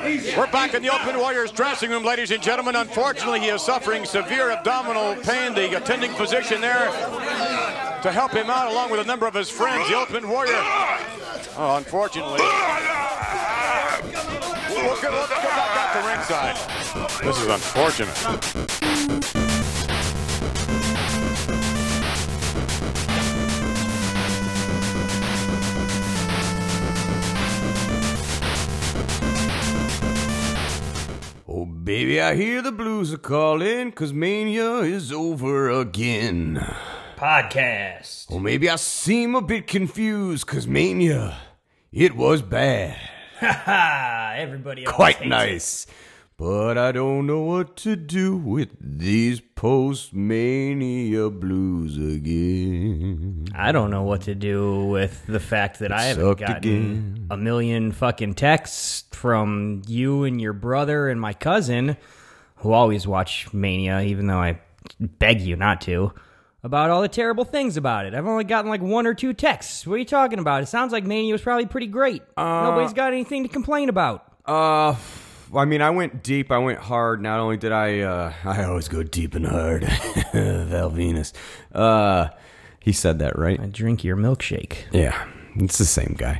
We're back in the Ultimate Warrior's dressing room, ladies and gentlemen. Unfortunately, he is suffering severe abdominal pain. The attending physician there to help him out, along with a number of his friends. The Ultimate Warrior. Oh, unfortunately. We'll go back out to ringside. This is unfortunate. Oh, baby, I hear the blues are calling, 'cause Mania is over again. Podcast. Or maybe I seem a bit confused, 'cause Mania, it was bad. Everybody else Quite hates nice. But I don't know what to do with these post-Mania blues again. I don't know what to do with the fact that I haven't sucked gotten again. a million fucking texts from you and your brother and my cousin, who always watch Mania, even though I beg you not to, about all the terrible things about it. I've only gotten like 1 or 2 texts. What are you talking about? It sounds like Mania was probably pretty great. Nobody's got anything to complain about. I mean, I went deep, I went hard. Not only did I always go deep and hard. Val Venus. He said that, right? I drink your milkshake. Yeah, it's the same guy.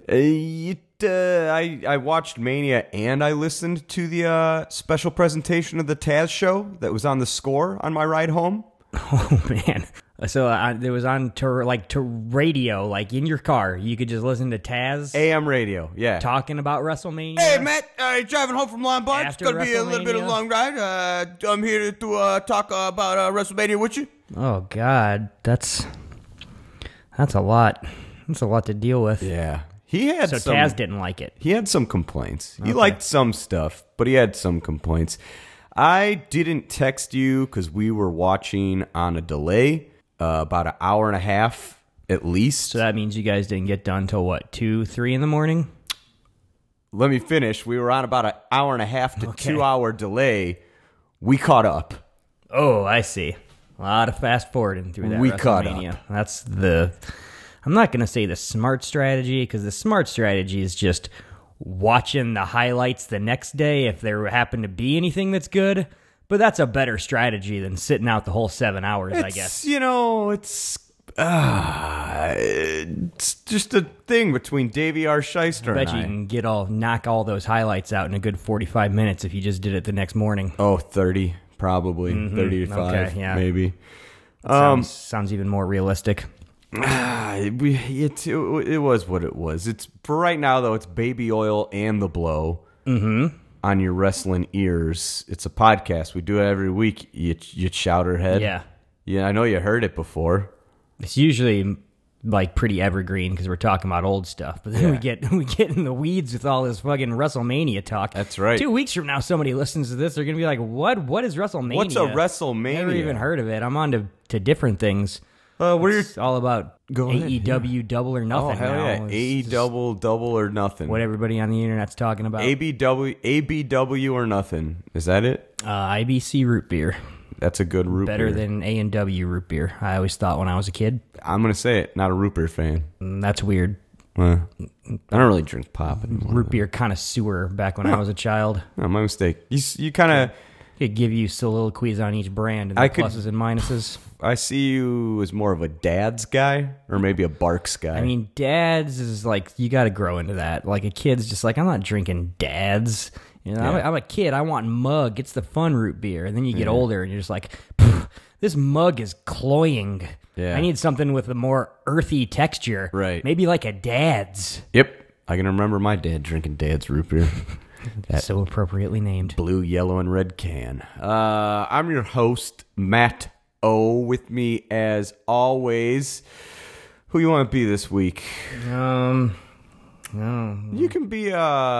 I watched Mania and I listened to the special presentation of the Taz show that was on the Score on my ride home. Oh, man. So it was on to radio, like in your car. You could just listen to Taz AM radio, yeah. talking about WrestleMania. Hey, Matt, driving home from Lombard. It's After going to be a little bit of a WrestleMania. long ride. I'm here to talk about WrestleMania with you. Oh, God. That's a lot. That's a lot to deal with. Yeah. He had So some... Taz didn't like it. He had some complaints. He liked some stuff, but he had some complaints. I didn't text you because we were watching on a delay, about an hour and a half at least. So that means you guys didn't get done till what, 2, 3 in the morning? Let me finish. We were on about an hour and a half to Okay. 2 hour delay. We caught up. Oh, I see. A lot of fast forwarding through that We caught WrestleMania. That's I'm not going to say the smart strategy, because the smart strategy is just watching the highlights the next day if there happen to be anything that's good. But that's a better strategy than sitting out the whole 7 hours, I guess. You know, it's just a thing between Davey R. Shyster I bet and you I. can knock all those highlights out in a good 45 minutes if you just did it the next morning. Oh, 30, probably. 35, Okay, yeah. maybe. Sounds even more realistic. It was what it was. It's for right now though. It's Baby Oil and The Blow on your wrestling ears. It's a podcast. We do it every week. You chowderhead. Yeah. I know you heard it before. It's usually like pretty evergreen because we're talking about old stuff, but then we get in the weeds with all this fucking WrestleMania talk. That's right. 2 weeks from now, somebody listens to this, they're gonna be like, "What is WrestleMania? What's a WrestleMania? Never even heard of it." I'm on to different things. What are It's all about AEW Double or Oh Nothing hell now. yeah! It's just double or nothing. what everybody on the internet's talking about. ABW or nothing. Is that it? IBC root beer, That's a good root better beer. than A&W root beer. I always thought when I was a kid. I'm gonna say it. Not a root beer fan. That's weird. I don't really drink pop anymore. Root beer connoisseur back when I was a child. No, my mistake. You kind of. Could give you soliloquies on each brand and the pluses and minuses. I see you as more of a dad's guy or maybe a Barks guy. I mean, dads is like, you got to grow into that. Like a kid's just like, I'm not drinking dads. You know, Yeah. I'm a kid. I want mug. It's the fun root beer. And then you get older and you're just like, this mug is cloying. Yeah. I need something with a more earthy texture. Right. Maybe like a dad's. Yep. I can remember my dad drinking dad's root beer. So appropriately named. Blue, yellow, and red can. I'm your host, Matt O. With me, as always. Who you want to be this week? No. You can be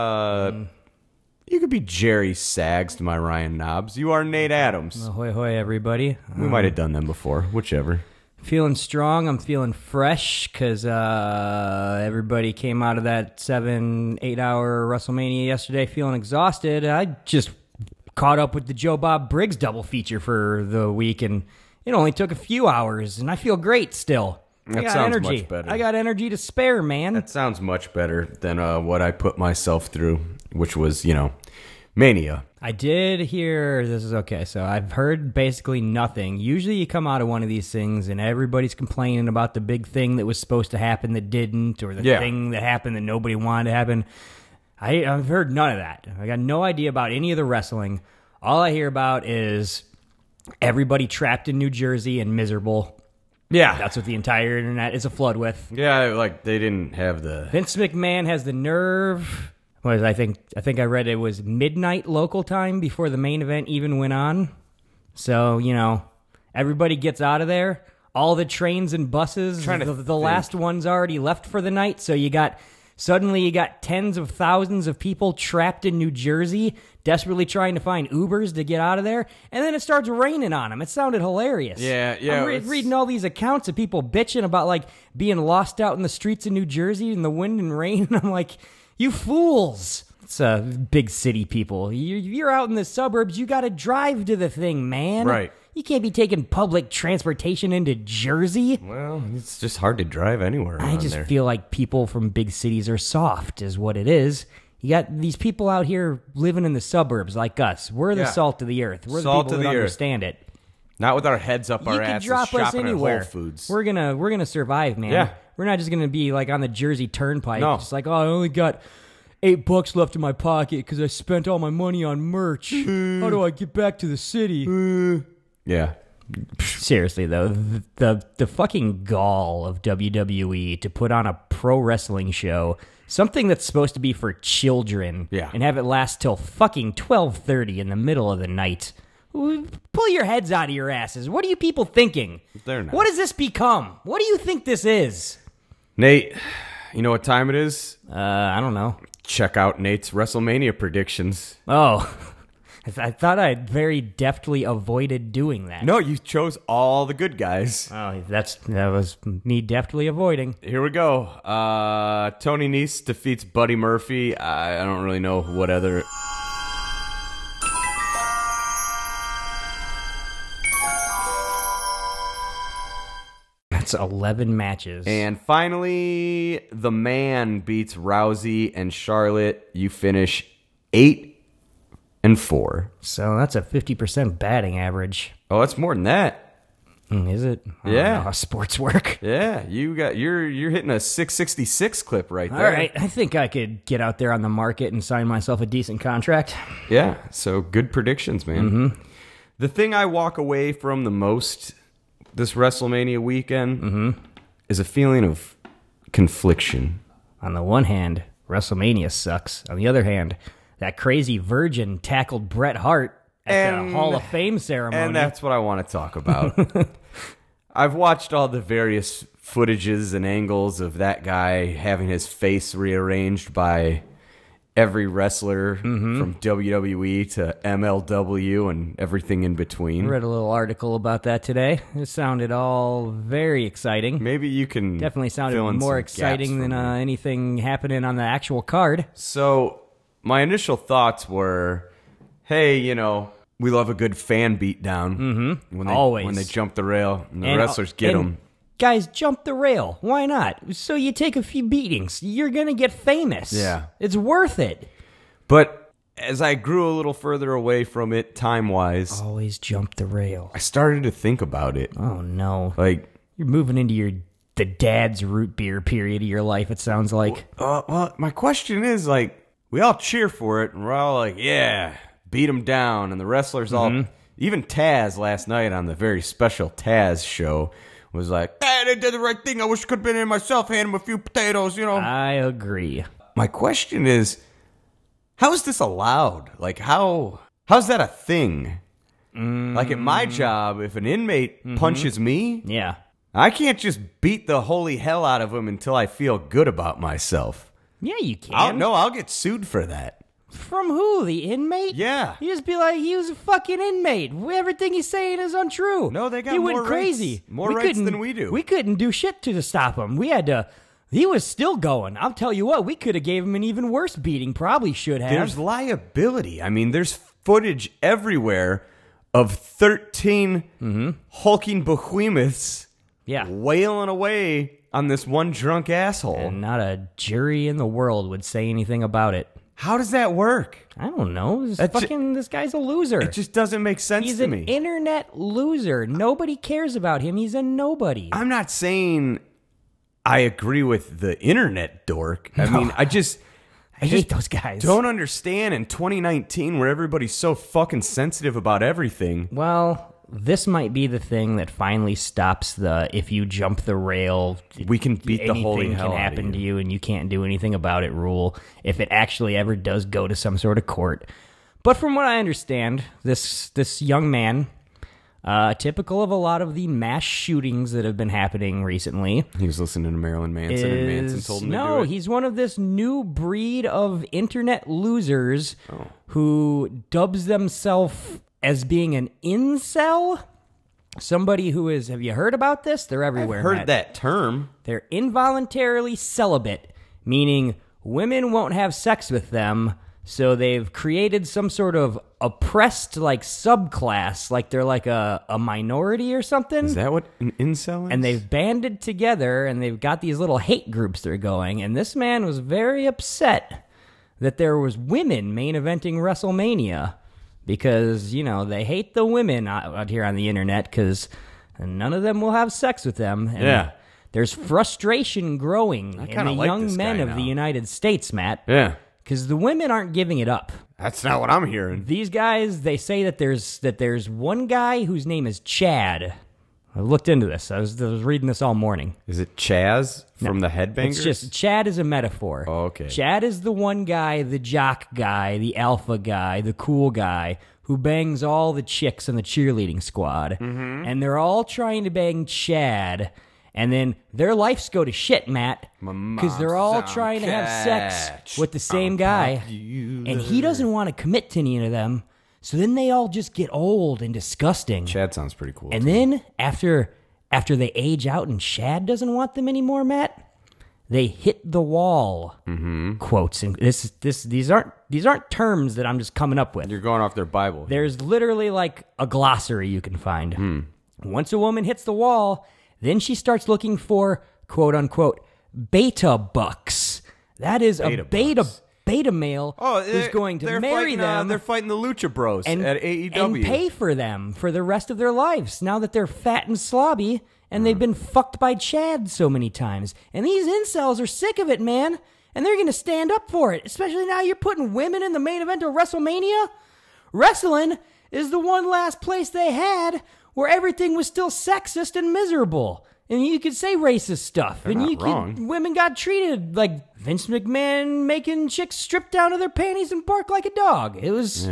Jerry Sags to my Ryan Knobs. You are Nate Adams. Ahoy, hoy, everybody. We might have done them before. Whichever. Feeling strong. I'm feeling fresh because everybody came out of that 7-8 hour WrestleMania yesterday feeling exhausted. I just caught up with the Joe Bob Briggs double feature for the week, and it only took a few hours, and I feel great still. I That got sounds energy. much better. I got energy to spare, man. That sounds much better than what I put myself through. which was, Mania. I did hear, this is okay, so I've heard basically nothing. Usually you come out of one of these things and everybody's complaining about the big thing that was supposed to happen that didn't, or the thing that happened that nobody wanted to happen. I've heard none of that. I got no idea about any of the wrestling. All I hear about is everybody trapped in New Jersey and miserable. Yeah. That's what the entire internet is afloat with. Yeah, like they didn't have the... Vince McMahon has the nerve... I think I read it was midnight local time before the main event even went on. So, everybody gets out of there. All the trains and buses, the last one's already left for the night. So suddenly you got tens of thousands of people trapped in New Jersey, desperately trying to find Ubers to get out of there. And then it starts raining on them. It sounded hilarious. Yeah. I'm reading all these accounts of people bitching about being lost out in the streets of New Jersey in the wind and rain. And I'm like... You fools! It's big city people. You're out in the suburbs. You got to drive to the thing, man. Right. You can't be taking public transportation into Jersey. Well, it's just hard to drive anywhere around I just there. feel like people from big cities are soft, is what it is. You got these people out here living in the suburbs like us. We're the salt of the earth. We're Salt the people of that the earth. understand it. Not with our heads up You our can asses drop us shopping anywhere. at Whole Foods. We're gonna survive, man. Yeah. We're not just gonna be on the Jersey Turnpike. No. Just I only got $8 left in my pocket because I spent all my money on merch. How do I get back to the city? Yeah. Seriously though, the fucking gall of WWE to put on a pro wrestling show, something that's supposed to be for children, and have it last till fucking 12:30 in the middle of the night. Pull your heads out of your asses. What are you people thinking? They're not. What has this become? What do you think this is? Nate, you know what time it is? I don't know. Check out Nate's WrestleMania predictions. Oh, I thought I very deftly avoided doing that. No, you chose all the good guys. Oh, that was me deftly avoiding. Here we go. Tony Nese defeats Buddy Murphy. I don't really know what other... That's 11 matches. And finally, the man beats Rousey and Charlotte. You finish 8-4. So that's a 50% batting average. Oh, that's more than that. Is it? I don't Yeah. know how sports work. Yeah, you're hitting a 666 clip right there. All right, I think I could get out there on the market and sign myself a decent contract. Yeah, so good predictions, man. Mm-hmm. The thing I walk away from the most this WrestleMania weekend is a feeling of confliction. On the one hand, WrestleMania sucks. On the other hand, that crazy virgin tackled Bret Hart at the Hall of Fame ceremony. And that's what I want to talk about. I've watched all the various footages and angles of that guy having his face rearranged by every wrestler from WWE to MLW and everything in between. I read a little article about that today. It sounded all very exciting. Maybe you can Definitely sounded fill in more some exciting gaps than for me. anything happening on the actual card. So my initial thoughts were, hey, we love a good fan beatdown. Always. When they jump the rail and the And- wrestlers get and them. Guys, jump the rail. Why not? So you take a few beatings. You're going to get famous. Yeah. It's worth it. But as I grew a little further away from it time-wise, Always jump the rail. I started to think about it. Oh, no. Like, You're moving into the dad's root beer period of your life, it sounds like. well, my question is, we all cheer for it, and we're all like, yeah, beat them down. And the wrestlers all, even Taz last night on the very special Taz show was like, hey, they did the right thing. I wish I could have been in myself, hand them a few potatoes, I agree. My question is, how is this allowed? How's that a thing? Like at my job, if an inmate punches me, Yeah. I can't just beat the holy hell out of him until I feel good about myself. Yeah, you can. I'll get sued for that. From who? The inmate? Yeah. You just be like, he was a fucking inmate. Everything he's saying is untrue. No, they got he went more crazy. rights. More rights couldn't- than we do. We couldn't do shit to stop him. We had to. He was still going. I'll tell you what, we could have gave him an even worse beating. Probably should have. There's liability. I mean, there's footage everywhere of 13 hulking behemoths yeah. wailing away on this one drunk asshole. And not a jury in the world would say anything about it. How does that work? I don't know. That's This guy's a loser. It just doesn't make sense He's to an me. internet loser. Nobody cares about him. He's a nobody. I'm not saying I agree with the internet dork. I mean, I hate those guys. don't understand in 2019 where everybody's so fucking sensitive about everything. Well, this might be the thing that finally stops the if you jump the rail, We can beat the holy anything hell can out of happen to you. you and you can't do anything about it rule if it actually ever does go to some sort of court. But from what I understand, this young man, typical of a lot of the mass shootings that have been happening recently, He was listening to Marilyn Manson, and Manson told him to do it. he's one of this new breed of internet losers Oh. who dubs themselves as being an incel. Somebody who is, have you heard about this? They're everywhere. I've heard Matt. that term. They're involuntarily celibate, meaning women won't have sex with them, so they've created some sort of oppressed like subclass, like they're like a minority or something. Is that what an incel is? And they've banded together and they've got these little hate groups they're going. And this man was very upset that there was women main eventing WrestleMania because, you know, they hate the women out here on the internet because none of them will have sex with them. And Yeah. there's frustration growing in kinda the like young this men guy of the now. United States, Matt. Yeah. Because the women aren't giving it up. That's not what I'm hearing. These guys, they say that there's one guy whose name is Chad. I looked into this. I was reading this all morning. Is it Chaz from the Headbangers? It's just Chad is a metaphor. Oh, okay. Chad is the one guy, the jock guy, the alpha guy, the cool guy who bangs all the chicks in the cheerleading squad. Mm-hmm. And they're all trying to bang Chad. And then their lives go to shit, Matt, because they're all trying to have sex with the same guy. And he doesn't want to commit to any of them. So then they all just get old and disgusting. Chad sounds pretty cool. And then after they age out and Chad doesn't want them anymore, Matt, they hit the wall. Mm-hmm. Quotes. And these aren't terms that I'm just coming up with. You're going off their Bible. There's literally like a glossary you can find. Once a woman hits the wall, then she starts looking for quote unquote beta bucks. That is a beta male who's going to marry them. They're fighting the Lucha Bros at AEW. And pay for them for the rest of their lives now that they're fat and slobby and they've been fucked by Chad so many times. And these incels are sick of it, man. And they're going to stand up for it, especially now you're putting women in the main event of WrestleMania. Wrestling is the one last place they had where everything was still sexist and miserable. And you could say racist stuff. They're not wrong. Women got treated like Vince McMahon making chicks strip down to their panties and bark like a dog. It was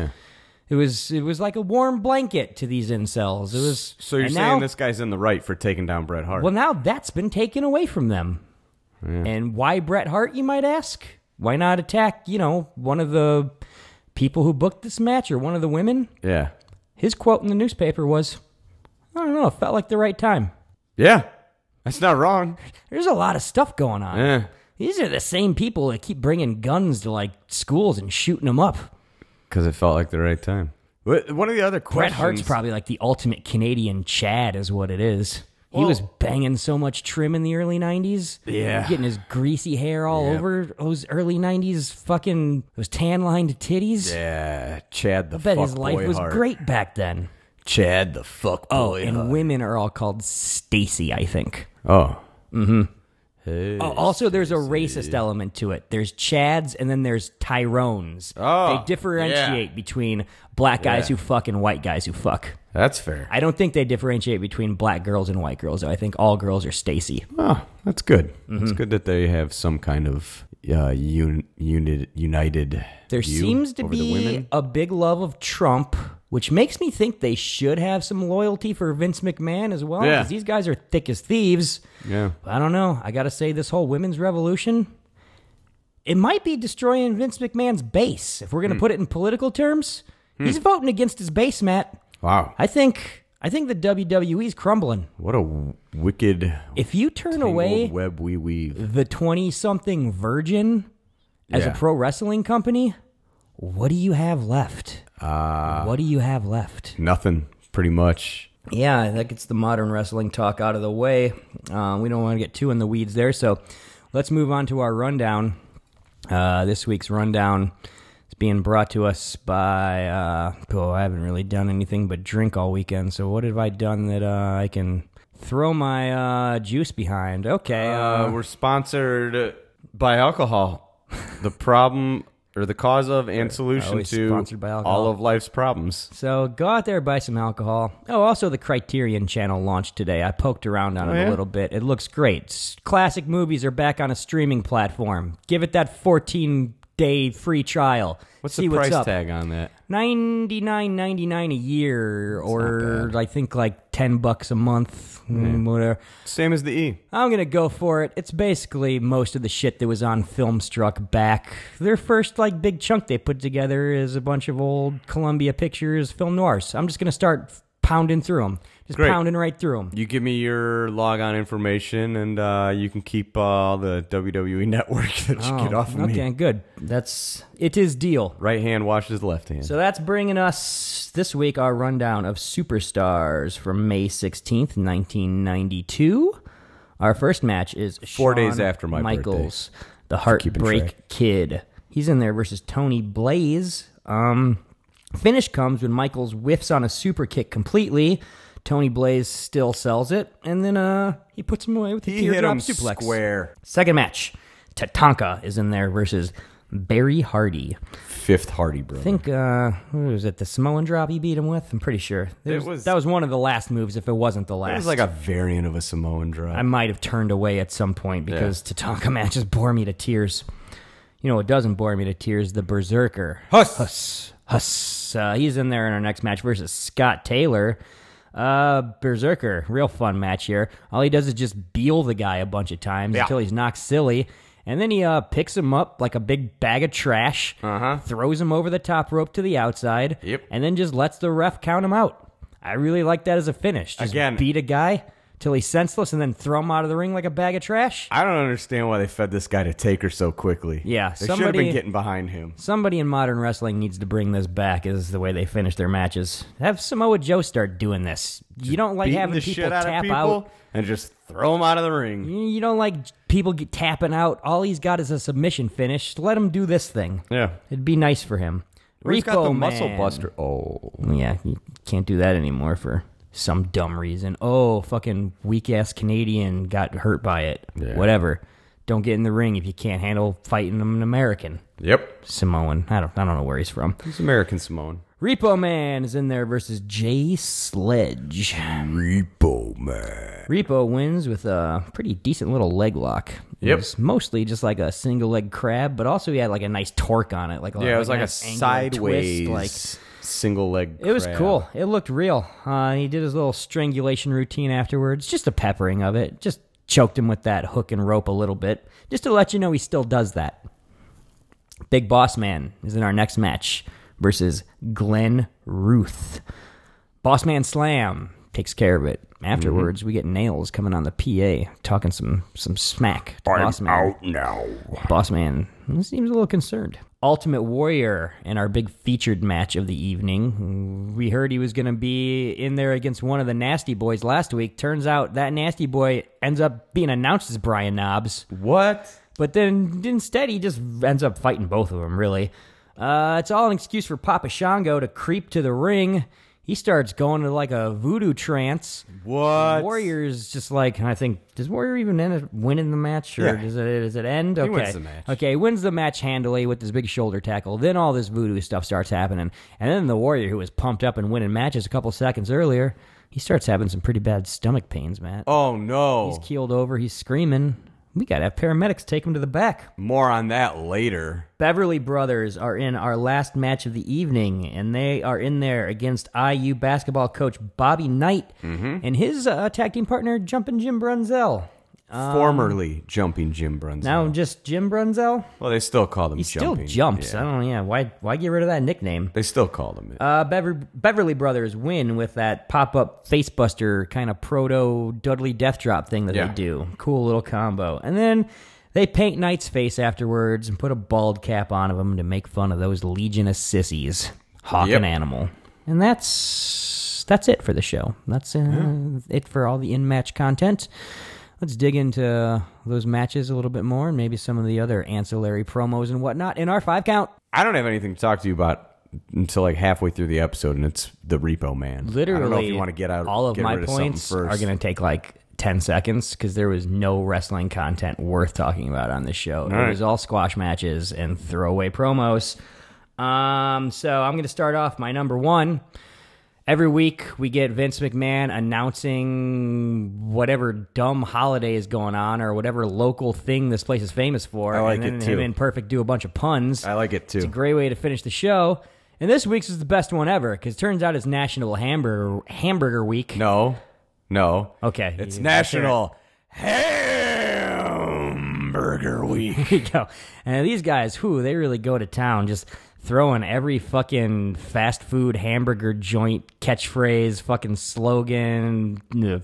like a warm blanket to these incels. It was. So you're and saying now, this guy's in the right for taking down Bret Hart? Well, now that's been taken away from them. Yeah. And why Bret Hart, you might ask? Why not attack, one of the people who booked this match or one of the women? Yeah. His quote in the newspaper was, I don't know, it felt like the right time. Yeah. That's not wrong. There's a lot of stuff going on. Yeah. These are the same people that keep bringing guns to like schools and shooting them up. Because it felt like the right time. One of the other questions. Bret Hart's probably like the ultimate Canadian Chad is what it is. He Well- was banging so much trim in the early 90s. Yeah. Getting his greasy hair all over those early 90s fucking, those tan-lined titties. Yeah. Chad the I bet fuck his life boy was Hart. great back then. Chad the fuck Oh, boy and Hart. women are all called Stacy, I think. Oh. Mm-hmm. Hey. Oh, also, there's a racist element to it. There's Chads and then there's Tyrones. Oh, they differentiate between black guys who fuck and white guys who fuck. That's fair. I don't think they differentiate between black girls and white girls. I think all girls are Stacy. Oh, that's good. Mm-hmm. It's good that they have some kind of united There view seems to over the be women. a big love of Trump, which makes me think they should have some loyalty for Vince McMahon as well. Yeah. Because these guys are thick as thieves. Yeah. I don't know. I got to say, this whole women's revolution, it might be destroying Vince McMahon's base. If we're going to put it in political terms, he's voting against his base, Matt. Wow. I think the WWE's crumbling. What a wicked If you turn away web we weave. the 20-something Virgin as a Yeah. pro wrestling company, what do you have left? What do you have left? Nothing, pretty much. Yeah, that gets the modern wrestling talk out of the way. We don't want to get too in the weeds there, so let's move on to our rundown. This week's rundown being brought to us by, I haven't really done anything but drink all weekend, so what have I done that I can throw my juice behind? Okay. We're sponsored by alcohol. The problem, or the cause of, and solution Always to sponsored by alcohol. all of life's problems. So go out there, buy some alcohol. Oh, also the Criterion Channel launched today. I poked around on it a little bit. It looks great. Classic movies are back on a streaming platform. Give it that 14-day free trial. What's See the price up. tag on that? $99.99 a year, or I think like $10 a month, whatever. Same as the E. I'm gonna go for it. It's basically most of the shit that was on Filmstruck back. Their first like big chunk they put together is a bunch of old Columbia Pictures film noirs. I'm just gonna start pounding through them, just Great. pounding right through them. You give me your log-on information, and you can keep all the WWE Network that you get off of me. Okay, good. It is deal. Right hand washes left hand. So that's bringing us this week our rundown of superstars from May 16th, 1992. Our first match is 4 days Shawn after my Michaels, the keeping Heartbreak track. Kid. He's in there versus Tony Blaze. Finish comes when Michaels whiffs on a super kick completely. Tony Blaze still sells it, and then he puts him away with the he hit teardrop him suplex. square. Second match, Tatanka is in there versus Barry Hardy. Fifth Hardy brother. I think, what was it, the Samoan drop he beat him with? I'm pretty sure. That was one of the last moves, if it wasn't the last. It was like a variant of a Samoan drop. I might have turned away at some point because Tatanka matches bore me to tears. You know what doesn't bore me to tears? The Berserker. Huss. He's in there in our next match versus Scott Taylor. Berserker, real fun match here. All he does is just beal the guy a bunch of times until he's knocked silly. And then he picks him up like a big bag of trash, throws him over the top rope to the outside, and then just lets the ref count him out. I really like that as a finish. Just beat a guy till he's senseless and then throw him out of the ring like a bag of trash. I don't understand why they fed this guy to Taker so quickly. Yeah, they should have been getting behind him. Somebody in modern wrestling needs to bring this back as the way they finish their matches. Have Samoa Joe start doing this. You don't like Beating having the people shit out tap of people out. and just throw them out of the ring. You don't like people tapping out. All he's got is a submission finish. Let him do this thing. Yeah. It'd be nice for him. He's got the Man. muscle buster. Oh. Yeah, you can't do that anymore for some dumb reason. Oh, fucking weak-ass Canadian got hurt by it. Yeah. Whatever. Don't get in the ring if you can't handle fighting an American. Yep. Samoan. I don't know where he's from. He's American Samoan. Repo Man is in there versus Jay Sledge. Repo Man. Repo wins with a pretty decent little leg lock. It was mostly just like a single leg crab, but also he had like a nice torque on it. It was like a nice angular sideways twist, single leg It was crab. cool. It looked real. He did his little strangulation routine afterwards. Just a peppering of it. Just choked him with that hook and rope a little bit. Just to let you know he still does that. Big Boss Man is in our next match versus Glenn Ruth. Boss Man Slam takes care of it. Afterwards, we get Nails coming on the PA, talking some smack to Boss Man. Out now. Boss Man seems a little concerned. Ultimate Warrior in our big featured match of the evening. We heard he was going to be in there against one of the Nasty Boys last week. Turns out that Nasty Boy ends up being announced as Brian Knobbs. What? But then instead, he just ends up fighting both of them, really. It's all an excuse for Papa Shango to creep to the ring. He starts going to like a voodoo trance. What? Warrior's just like, I think, does Warrior even end up winning the match? Or does it end? Okay. He wins the match. Okay, wins the match handily with this big shoulder tackle. Then all this voodoo stuff starts happening. And then the Warrior, who was pumped up and winning matches a couple seconds earlier, he starts having some pretty bad stomach pains, Matt. Oh, no. He's keeled over. He's screaming. We got to have paramedics take him to the back. More on that later. Beverly Brothers are in our last match of the evening, and they are in there against IU basketball coach Bobby Knight and his tag team partner, Jumpin' Jim Brunzell. Formerly Jumping Jim Brunzell. Now just Jim Brunzell? Well, they still call him He Jumping. still jumps. Yeah. I don't know, why get rid of that nickname? They still call him it. Beverly Brothers win with that pop-up facebuster kind of proto Dudley Death Drop thing that they do. Cool little combo. And then they paint Knight's face afterwards and put a bald cap on him to make fun of those Legion of Sissies. Hawk and Animal. And that's it for the show. That's it for all the in-match content. Let's dig into those matches a little bit more and maybe some of the other ancillary promos and whatnot in our 5 count. I don't have anything to talk to you about until like halfway through the episode, and it's the Repo Man. Literally, I don't know if you want to get out. All of get my rid of something points first. are going to take like 10 seconds because there was no wrestling content worth talking about on this show. It right. was all squash matches and throwaway promos. So I'm going to start off my number one. Every week we get Vince McMahon announcing whatever dumb holiday is going on or whatever local thing this place is famous for. I like and then it, too. Him and Perfect do a bunch of puns. I like it too. It's a great way to finish the show. And this week's is the best one ever because it turns out it's National Hamburger Week. No. Okay. It's You- National Hamburger Week. There you go. And these guys, they really go to town just throwing every fucking fast food hamburger joint catchphrase, fucking slogan,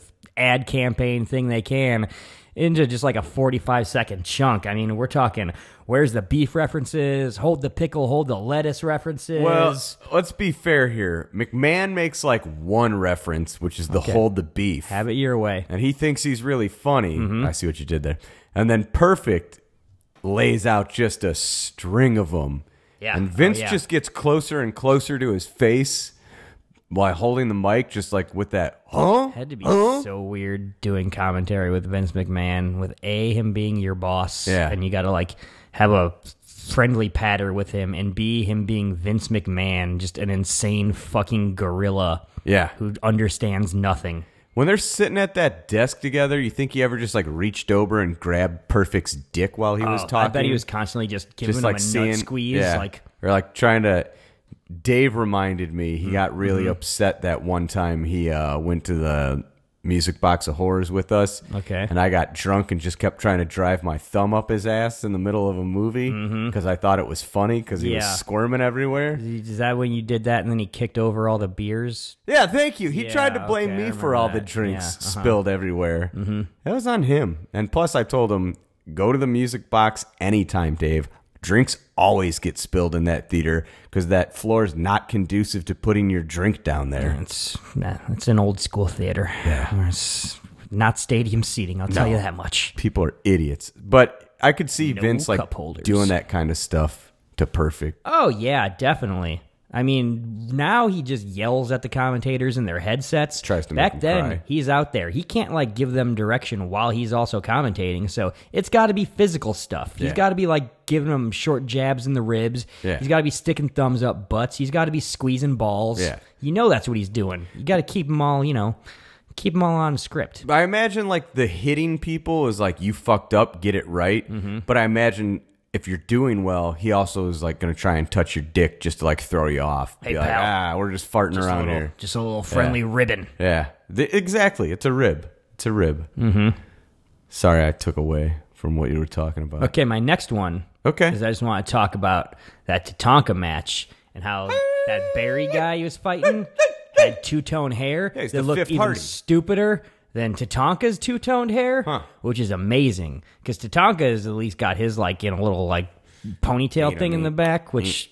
ad campaign thing they can into just like a 45-second chunk. I mean, we're talking, where's the beef references? Hold the pickle, hold the lettuce references. Well, let's be fair here. McMahon makes like one reference, which is the hold the beef. Have it your way. And he thinks he's really funny. Mm-hmm. I see what you did there. And then Perfect lays out just a string of them. Yeah. And Vince Oh, yeah. just gets closer and closer to his face while holding the mic, just like with that, Had to be so weird doing commentary with Vince McMahon, with him being your boss, Yeah. and you got to like have a friendly patter with him, and him being Vince McMahon, just an insane fucking gorilla, Yeah. who understands nothing. When they're sitting at that desk together, you think he ever just like reached over and grabbed Perfect's dick while he was talking? I bet he was constantly just giving him a nut squeeze, like. or like trying to. Dave reminded me he got really upset that one time he went to the Music Box of Horrors with us. Okay. And I got drunk and just kept trying to drive my thumb up his ass in the middle of a movie because I thought it was funny because he was Yeah. squirming everywhere. Is that when you did that and then he kicked over all the beers? Yeah, thank you. He Yeah, tried to blame okay, I me for remember all the that. drinks Yeah, spilled everywhere. Mm-hmm. That was on him. And plus, I told him, go to the Music Box anytime, Dave. Drinks always get spilled in that theater because that floor is not conducive to putting your drink down there. It's an old school theater. Yeah. It's not stadium seating, I'll tell you that much. People are idiots. But I could see No Vince like cup holders. doing that kind of stuff to Perfect. Oh, yeah, definitely. I mean, now he just yells at the commentators in their headsets. Tries to make Back them then, cry. he's out there. He can't, like, give them direction while he's also commentating, so it's got to be physical stuff. He's Yeah. got to be, like, giving them short jabs in the ribs. Yeah. He's got to be sticking thumbs up butts. He's got to be squeezing balls. Yeah. You know that's what he's doing. You got to keep them all, keep them all on script. I imagine like the hitting people is like, you fucked up, get it right. Mm-hmm. But I imagine if you're doing well, he also is like going to try and touch your dick just to like throw you off. Hey, Be like, pal. we're just farting around here. Just a little friendly ribbon. Yeah, exactly. It's a rib. It's a rib. Mm-hmm. Sorry, I took away from what you were talking about. Okay, my next one. Okay. Because I just want to talk about that Tatanka match and how that Barry guy he was fighting had two-tone hair he's that the looked fifth even Hardy. stupider than Tatanka's two-toned hair, which is amazing. Because Tatanka has at least got his like in a little like ponytail thing in the back, which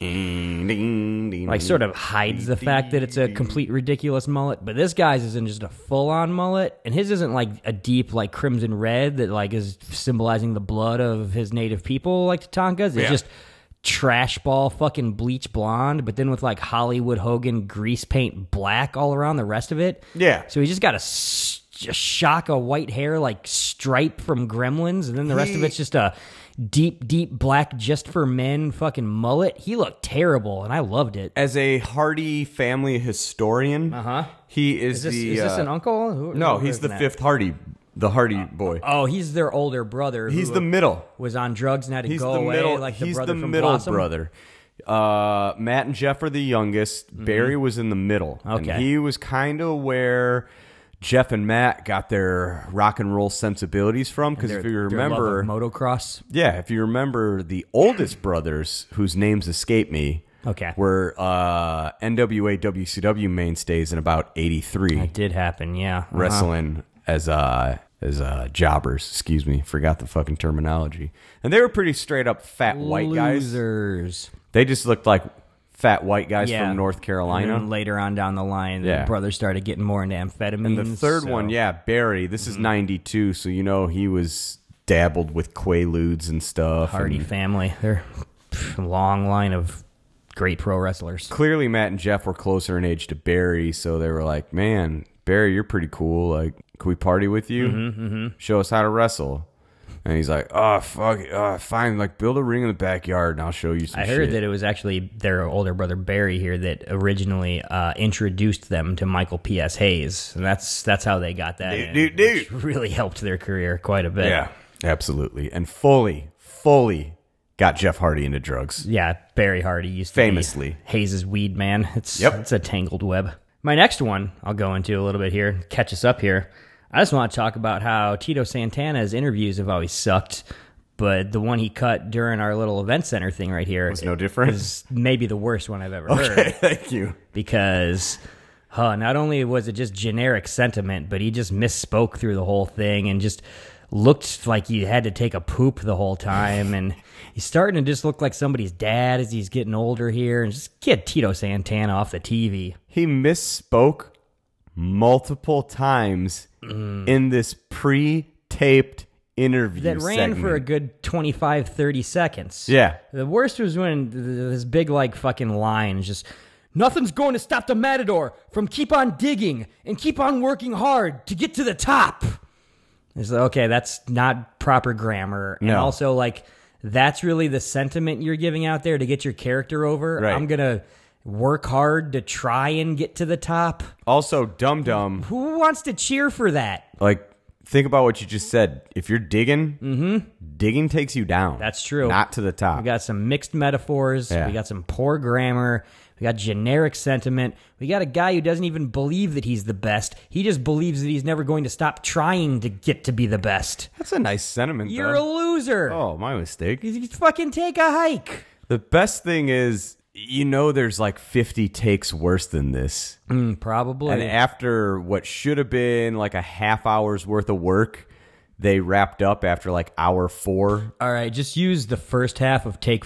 like sort of hides the fact that it's a complete ridiculous mullet. But this guy's isn't just a full-on mullet, and his isn't like a deep like crimson red that like is symbolizing the blood of his native people like Tatanka's. It's just trash ball fucking bleach blonde, but then with like Hollywood Hogan grease paint black all around the rest of it. Yeah. So he just got a shock of white hair like Stripe from Gremlins, and then the rest of it's just a deep black just for men fucking mullet. He looked terrible, and I loved it. As a Hardy family historian, he is, Is this an uncle? No, he's the fifth Hardy, the Hardy boy. Oh, he's their older brother. He's who the middle. was on drugs and had to He's go the away. middle. Like the He's brother the from middle Blossom. brother. Matt and Jeff are the youngest. Barry was in the middle. Okay. And he was kind of where Jeff and Matt got their rock and roll sensibilities from. Because if you Their remember, love of motocross. yeah, if you remember the oldest brothers, whose names escape me, Okay. were NWA WCW mainstays in about '83, It did happen, yeah. wrestling as jobbers. Excuse me, forgot the fucking terminology. And they were pretty straight up fat white guys. Losers. They just looked like fat white guys Yeah. from North And Carolina. then later on down the line, Yeah. the brothers started getting more into amphetamines. And the third one, yeah, Barry. This is '92, so you know he was dabbled with Quaaludes and stuff. Hardy and family. They're long line of great pro wrestlers. Clearly, Matt and Jeff were closer in age to Barry, so they were like, man, Barry, you're pretty cool. Like, can we party with you? Show us how to wrestle. And he's like, oh, fuck it. Oh, fine. Like, build a ring in the backyard, and I'll show you some I shit. heard that it was actually their older brother Barry here that originally introduced them to Michael P.S. Hayes. And that's how they got that. Which really helped their career quite a bit. Yeah, absolutely. And fully got Jeff Hardy into drugs. Yeah, Barry Hardy used to Famously. be Hayes' weed man. It's a tangled web. My next one I'll go into a little bit here, catch us up here. I just want to talk about how Tito Santana's interviews have always sucked, but the one he cut during our little event center thing right here Was no different? is maybe the worst one I've ever Okay, heard. thank you. Because not only was it just generic sentiment, but he just misspoke through the whole thing and just looked like he had to take a poop the whole time. And he's starting to just look like somebody's dad as he's getting older here. And just get Tito Santana off the TV. He misspoke multiple times in this pre-taped interview That ran segment. for a good 25, 30 seconds. Yeah. The worst was when this big, like, fucking line is just, nothing's going to stop the Matador from keep on digging and keep on working hard to get to the top. It's like, okay, that's not proper grammar. And No. also, like, that's really the sentiment you're giving out there to get your character over. Right. I'm going to work hard to try and get to the top. Also, Dum Who wants to cheer for that? like, think about what you just said. If you're digging, digging takes you down. That's true. Not to the top. We got some mixed metaphors. Yeah. We got some poor grammar. We got generic sentiment. We got a guy who doesn't even believe that he's the best. He just believes that he's never going to stop trying to get to be the best. That's a nice sentiment, You're a though. loser. Oh, my mistake. You fucking take a hike. The best thing is, there's like 50 takes worse than this. Probably. And after what should have been like a half hour's worth of work, they wrapped up after like hour 4. All right, just use the first half of take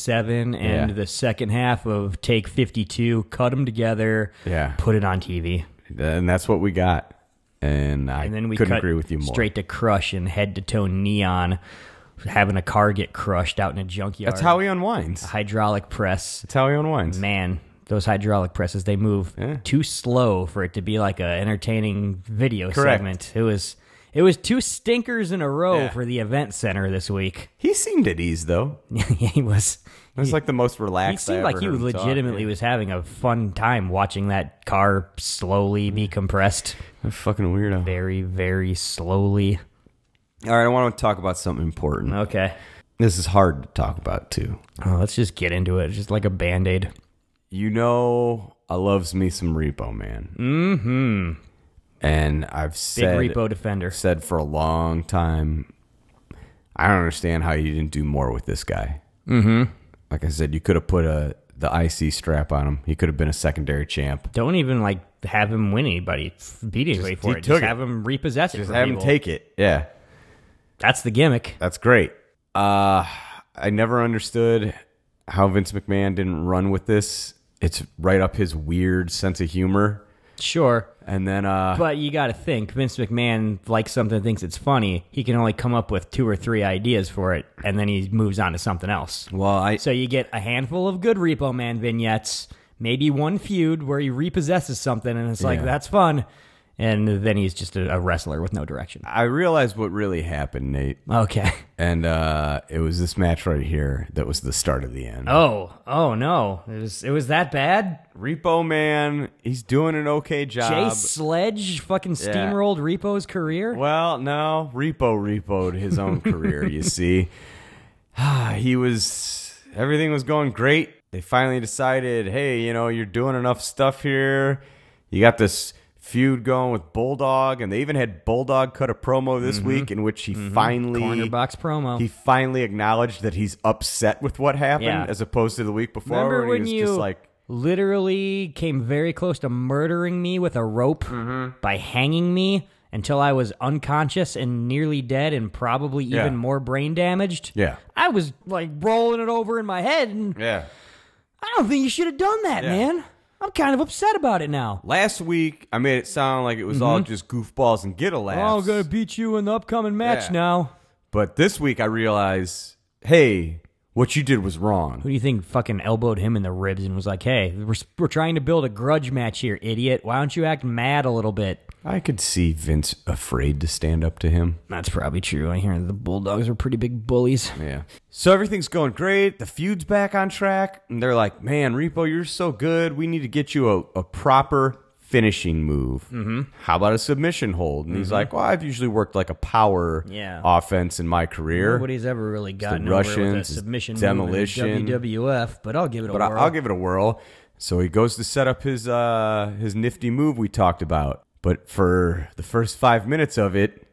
47 and Yeah. the second half of take 52. Cut them together. Yeah. Put it on TV. And that's what we got. And I And then we couldn't cut agree with you more. straight to Crush and head to toe Neon, having a car get crushed out in a junkyard. That's how he unwinds. Hydraulic press. That's how he unwinds. Man, those hydraulic presses, they move too slow for it to be like a entertaining video Correct. segment. It was 2 stinkers in a row Yeah. for the event center this week. He seemed at ease, though. He was. It was like the most He relaxed I seemed ever like he heard him talk. legitimately was having a fun time watching that car slowly be compressed. A fucking weirdo. Very, very slowly. All right, I want to talk about something important. Okay. This is hard to talk about, too. Oh, let's just get into it. Just like a Band-Aid. I loves me some Repo Man. Mm-hmm. And I've Big said repo defender. said for a long time, I don't understand how you didn't do more with this guy. Mm-hmm. Like I said, you could have put the IC strap on him. He could have been a secondary champ. Don't even like have him win anybody, beat anybody for he it. took Just it. have him repossess it. Just from have him people. take it. Yeah, That's the gimmick. that's great. I never understood how Vince McMahon didn't run with this. It's right up his weird sense of humor. Sure. And then, But you got to think, Vince McMahon likes something, thinks it's funny. He can only come up with 2 or 3 ideas for it, and then he moves on to something else. So you get a handful of good Repo Man vignettes, maybe one feud where he repossesses something, and it's like, Yeah. that's fun. And then he's just a wrestler with no direction. I realized what really happened, Nate. Okay. And it was this match right here that was the start of the end. Oh no. It was that bad? Repo Man, he's doing an okay job. Jay Sledge fucking steamrolled Repo's career? Well, no, repoed his own career, you see. Everything was going great. They finally decided, hey, you're doing enough stuff here. You got this feud going with Bulldog, and they even had Bulldog cut a promo this week in which he finally Corner box promo. He finally acknowledged that he's upset with what happened, Yeah. as opposed to the week before. Remember when he was you just like, literally came very close to murdering me with a rope Mm-hmm. by hanging me until I was unconscious and nearly dead and probably Yeah. even more brain damaged? yeah, I was like rolling it over in my head, and yeah. I don't think you should have done that, Yeah. man. I'm kind of upset about it now. Last week, I made it sound like it was all just goofballs and get-a-laughs. Oh, I'm going to beat you in the upcoming match Yeah. now. But this week, I realized, hey, What you did was wrong. Who do you think fucking elbowed him in the ribs and was like, hey, we're trying to build a grudge match here, idiot. Why don't you act mad a little bit? I could see Vince afraid to stand up to him. That's probably true. I hear the Bulldogs are pretty big bullies. Yeah. So everything's going great. The feud's back on track. And they're like, man, Repo, you're so good. We need to get you a proper finishing move. Mm-hmm. How about a submission hold? And he's like, well, I've usually worked like a power offense in my career. Nobody's ever really gotten over Russians, with a submission demolition. move in WWF, but I'll give it a whirl. I'll give it a whirl. So he goes to set up his nifty move we talked about. But for the first 5 minutes of it,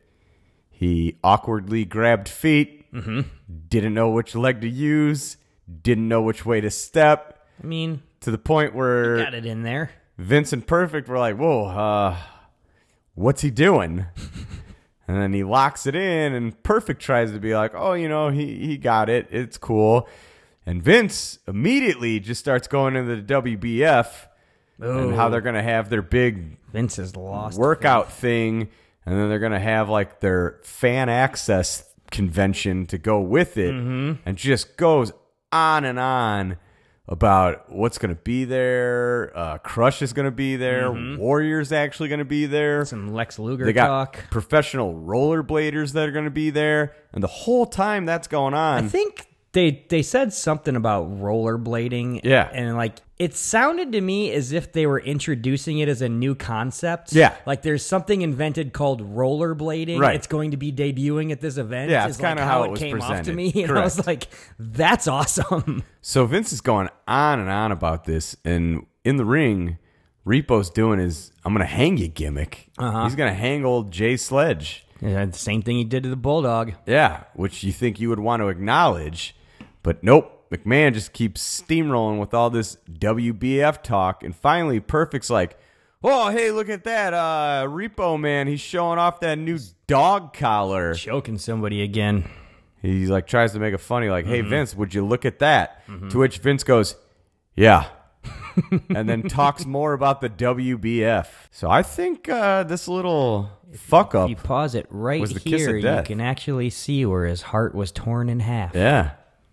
he awkwardly grabbed feet, didn't know which leg to use, didn't know which way to step. I mean, to the point where got it in there. Vince and Perfect were like, whoa, what's he doing? And then he locks it in, and Perfect tries to be like, oh, he got it. It's cool. And Vince immediately just starts going into the WBF and how they're going to have their big Vince is lost workout thing, and then they're going to have like their fan access convention to go with it, and just goes on and on about what's going to be there. Crush is going to be there. Warrior's actually going to be there. Some Lex Luger they got talk. Professional rollerbladers that are going to be there. And the whole time that's going on, I think they said something about rollerblading. Yeah. And like it sounded to me as if they were introducing it as a new concept. Yeah. Like there's something invented called rollerblading. Right. It's going to be debuting at this event. Yeah, it's kind of how it was came presented. off to me. And Correct. I was like, that's awesome. So Vince is going on and on about this, and in the ring, Repo's doing his I'm going to hang you gimmick. He's going to hang old Jay Sledge. Yeah, the same thing he did to the Bulldog. Yeah, which you think you would want to acknowledge, but nope. McMahon just keeps steamrolling with all this WBF talk, and finally Perfect's like, oh, hey, look at that. Repo Man, he's showing off that new dog collar. Choking somebody again. He like tries to make it funny, like, hey, Vince, would you look at that? To which Vince goes, yeah. And then talks more about the WBF. So I think this little fuck up. If you pause it right was the kiss here, of you death. can actually see where his heart was torn in half. Yeah.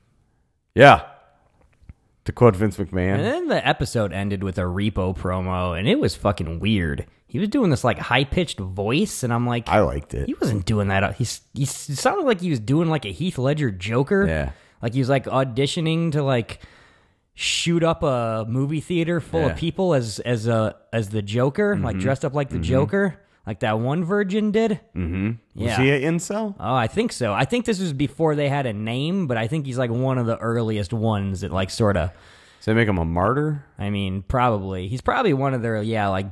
Yeah. To quote Vince McMahon. And then the episode ended with a Repo promo, and it was fucking weird. He was doing this like high-pitched voice, and I'm like, I liked it. he wasn't doing that. He sounded like he was doing like a Heath Ledger Joker. Yeah. Like he was like auditioning to like shoot up a movie theater full of people as the Joker, like dressed up like the Joker, like that one virgin did. Mm-hmm. Yeah. Was he an incel? Oh, I think so. I think this was before they had a name, but I think he's like one of the earliest ones that like sort of. Does that make him a martyr? I mean, probably. He's probably one of their,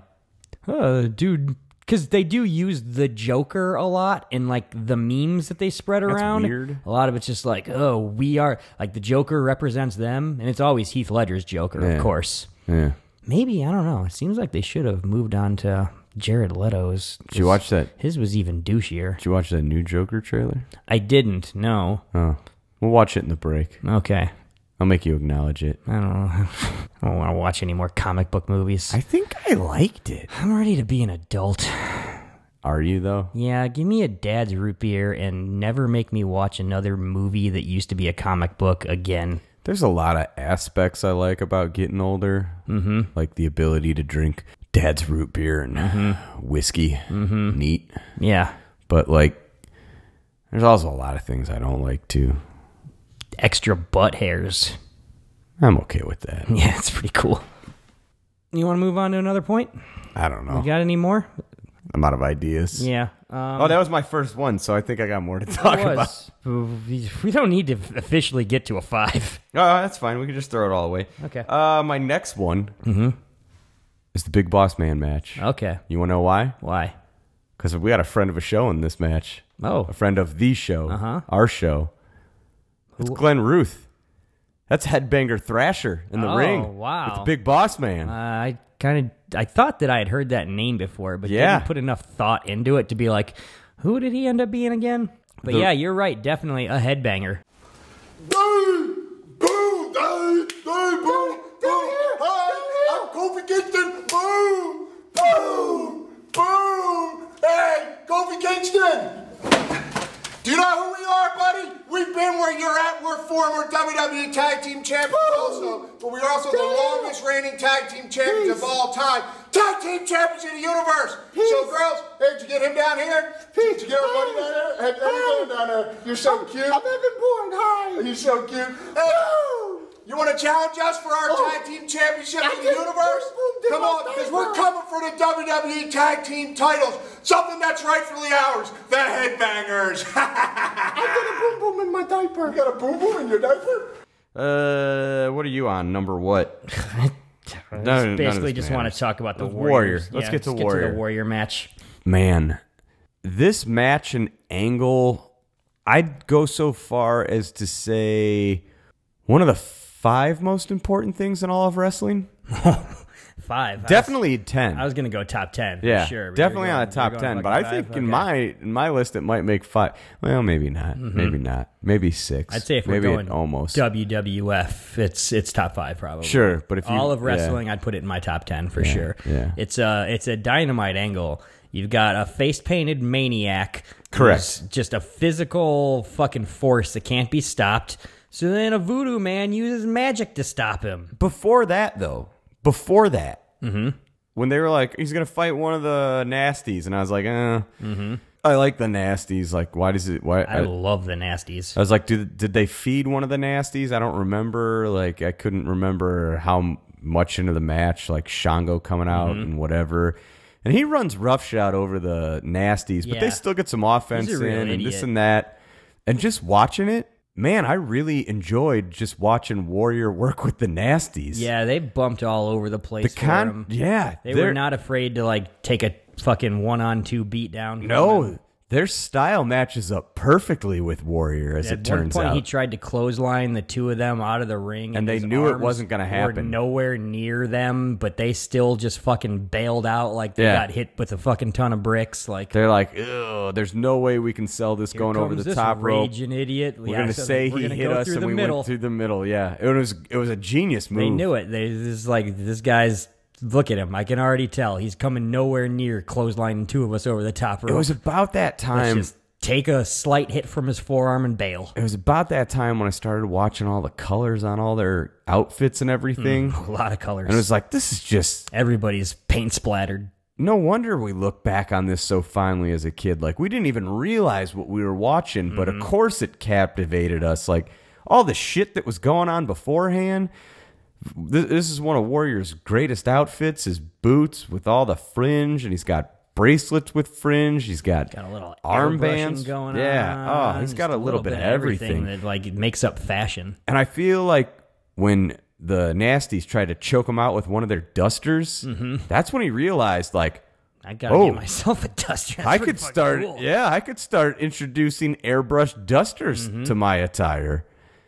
dude, because they do use the Joker a lot in like the memes that they spread around. weird. A lot of it's just like, oh, we are, like the Joker represents them, and it's always Heath Ledger's Joker, of course. Yeah. Maybe, I don't know. It seems like they should have moved on to Jared Leto's. Did you watch that? His was even douchier. Did you watch that new Joker trailer? I didn't, no. Oh. We'll watch it in the break. Okay. I'll make you acknowledge it. I don't know. I don't want to watch any more comic book movies. I think I liked it. I'm ready to be an adult. Are you, though? Yeah, give me a dad's root beer and never make me watch another movie that used to be a comic book again. There's a lot of aspects I like about getting older. Mm-hmm. Like the ability to drink dad's root beer and whiskey. Mm-hmm. Neat. Yeah. But, like, there's also a lot of things I don't like, too. Extra butt hairs. I'm okay with that. Yeah, it's pretty cool. You want to move on to another point? I don't know. You got any more? I'm out of ideas. Yeah. Oh, that was my first one, so I think I got more to talk about. We don't need to officially get to a 5. Oh, that's fine. We can just throw it all away. Okay. My next one is the Big Boss Man match. Okay. You want to know why? Why? Because we got a friend of a show in this match. Oh. A friend of the show. Our show. It's Glenn Ruth. That's Headbanger Thrasher in the ring. Wow. With the Big Boss Man. I thought that I had heard that name before, but Yeah. didn't put enough thought into it to be like, who did he end up being again? But yeah, you're right. Definitely a headbanger. I'm Kofi Kingston. Boom, boom, boom. Hey, Kofi Kingston. Do you know who we are, buddy? We've been where you're at. We're former WWE Tag Team Champions also, but we are also the longest reigning Tag Team Champions of all time. Tag Team Champions in the universe. So, girls, hey, did you get him down here? Did you get everybody down here? Hey, how you doing down there? You're so cute. I'm Evan Bourne. Hi. You're so cute. Hey, you want to challenge us for our Tag Team Championship in the universe? Come on, because we're coming for the WWE Tag Team titles. Something that's rightfully ours. The Headbangers. I got a boom boom in my diaper. You got a boom boom in your diaper? What are you on? Number what? Basically, just want to talk about the Warrior. Warriors. Let's get to Get to Warrior. the Warrior match. Man, this match and angle, I'd go so far as to say one of the 5 most important things in all of wrestling. 5. Definitely 10. I was going to go top 10. Yeah, for sure. definitely on the top 10. But I think in my list it might make 5. Well, maybe not. Maybe not. Maybe 6. I'd say if maybe we're going almost WWF, it's top 5 probably. Sure, but if you, all of wrestling, I'd put it in my top 10 for sure. Yeah. It's a dynamite angle. You've got a face painted maniac. Correct. Who's just a physical fucking force that can't be stopped. So then a voodoo man uses magic to stop him. Before that, when they were like, he's gonna fight one of the nasties, and I was like, I like the nasties. Like, why does it? Why? I love the nasties. I was like, did they feed one of the nasties? I don't remember. Like, I couldn't remember how much into the match, like Shango coming out and whatever. And he runs roughshod over the nasties, but they still get some offense He's a real in and idiot. this and that. And just watching it, man, I really enjoyed just watching Warrior work with the nasties. Yeah, they bumped all over the place for him. Yeah. They were not afraid to like take a fucking 1-on-2 beat down. from No, him. their style matches up perfectly with Warrior, as it turns At one point, out. he tried to clothesline the two of them out of the ring, And they his knew it arms wasn't gonna were happen. nowhere near them, but they still just fucking bailed out like they Yeah. got hit with a fucking ton of bricks. Like, They're like, ugh, there's no way we can sell this going over the top rope. raging idiot. We're gonna say he hit us, and we went through the middle. Yeah, it was a genius move. They knew it. This guy's. Look at him. I can already tell he's coming nowhere near clotheslining two of us over the top rope. It was about that Let's time. just take a slight hit from his forearm and bail. It was about that time when I started watching all the colors on all their outfits and everything. A lot of colors. And it was like, this is just... Everybody's paint splattered. No wonder we look back on this so fondly as a kid. Like, we didn't even realize what we were watching, but of course it captivated us. Like, all the shit that was going on beforehand. This is one of Warrior's greatest outfits, his boots with all the fringe, and he's got bracelets with fringe. He's got A little armbands airbrushing going Yeah. on. Oh, he's got Just a little bit of everything. that like it makes up fashion. And I feel like when the Nasties tried to choke him out with one of their dusters, that's when he realized, like, I gotta get myself a duster. That's I pretty could fucking start, cool. I could start introducing airbrush dusters to my attire.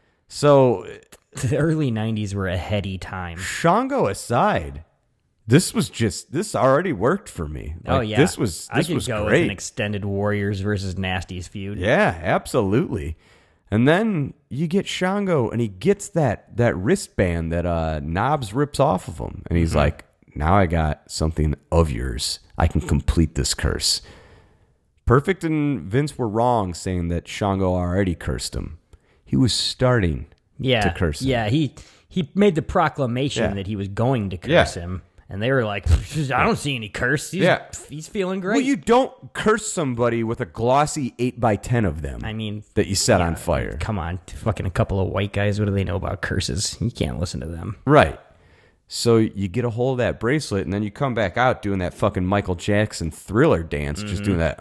So, The early '90s were a heady time. Shango aside, this already worked for me. Oh Like, yeah, this was I could go with great. an extended Warriors versus Nasties feud. Yeah, absolutely. And then you get Shango, and he gets that wristband that Knobs rips off of him, and he's like, "Now I got something of yours. I can complete this curse." Perfect and Vince were wrong saying that Shango already cursed him. He was starting to curse him. Yeah, he made the proclamation Yeah. that he was going to curse him, and they were like, "I don't see any curse. He's feeling great." Well, you don't curse somebody with a glossy 8x10 of them. I mean, that you set on fire. come on, fucking a couple of white guys. What do they know about curses? You can't listen to them. Right. So you get a hold of that bracelet, and then you come back out doing that fucking Michael Jackson Thriller dance, just doing that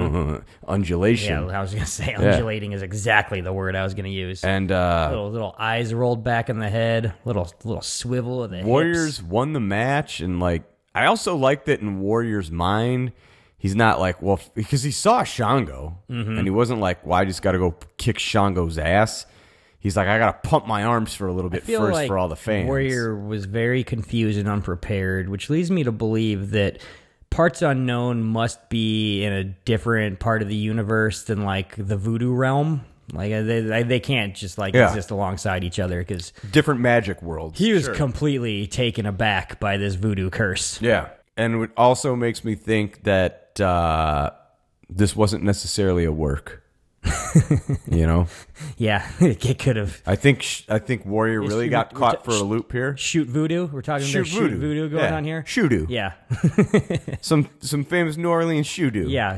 undulation. Yeah, I was gonna say undulating is exactly the word I was gonna use. And little eyes rolled back in the head, little swivel of the Warriors hips. won the match, and like I also like that in Warrior's mind, he's not like, well, because he saw Shango, and he wasn't like, well, I just got to go kick Shango's ass. He's like, I got to pump my arms for a little bit I feel first like for all the fans. Warrior was very confused and unprepared, which leads me to believe that Parts Unknown must be in a different part of the universe than like the Voodoo realm. Like they can't just like exist alongside each other because Different magic worlds. he was completely taken aback by this voodoo curse. Yeah. And it also makes me think that this wasn't necessarily a work. You know, Yeah, it could have. I think Warrior really got caught for a loop here. Shoot voodoo. We're talking about shoot voodoo going on here. Shoodoo. Yeah, Some famous New Orleans shoodoo. yeah.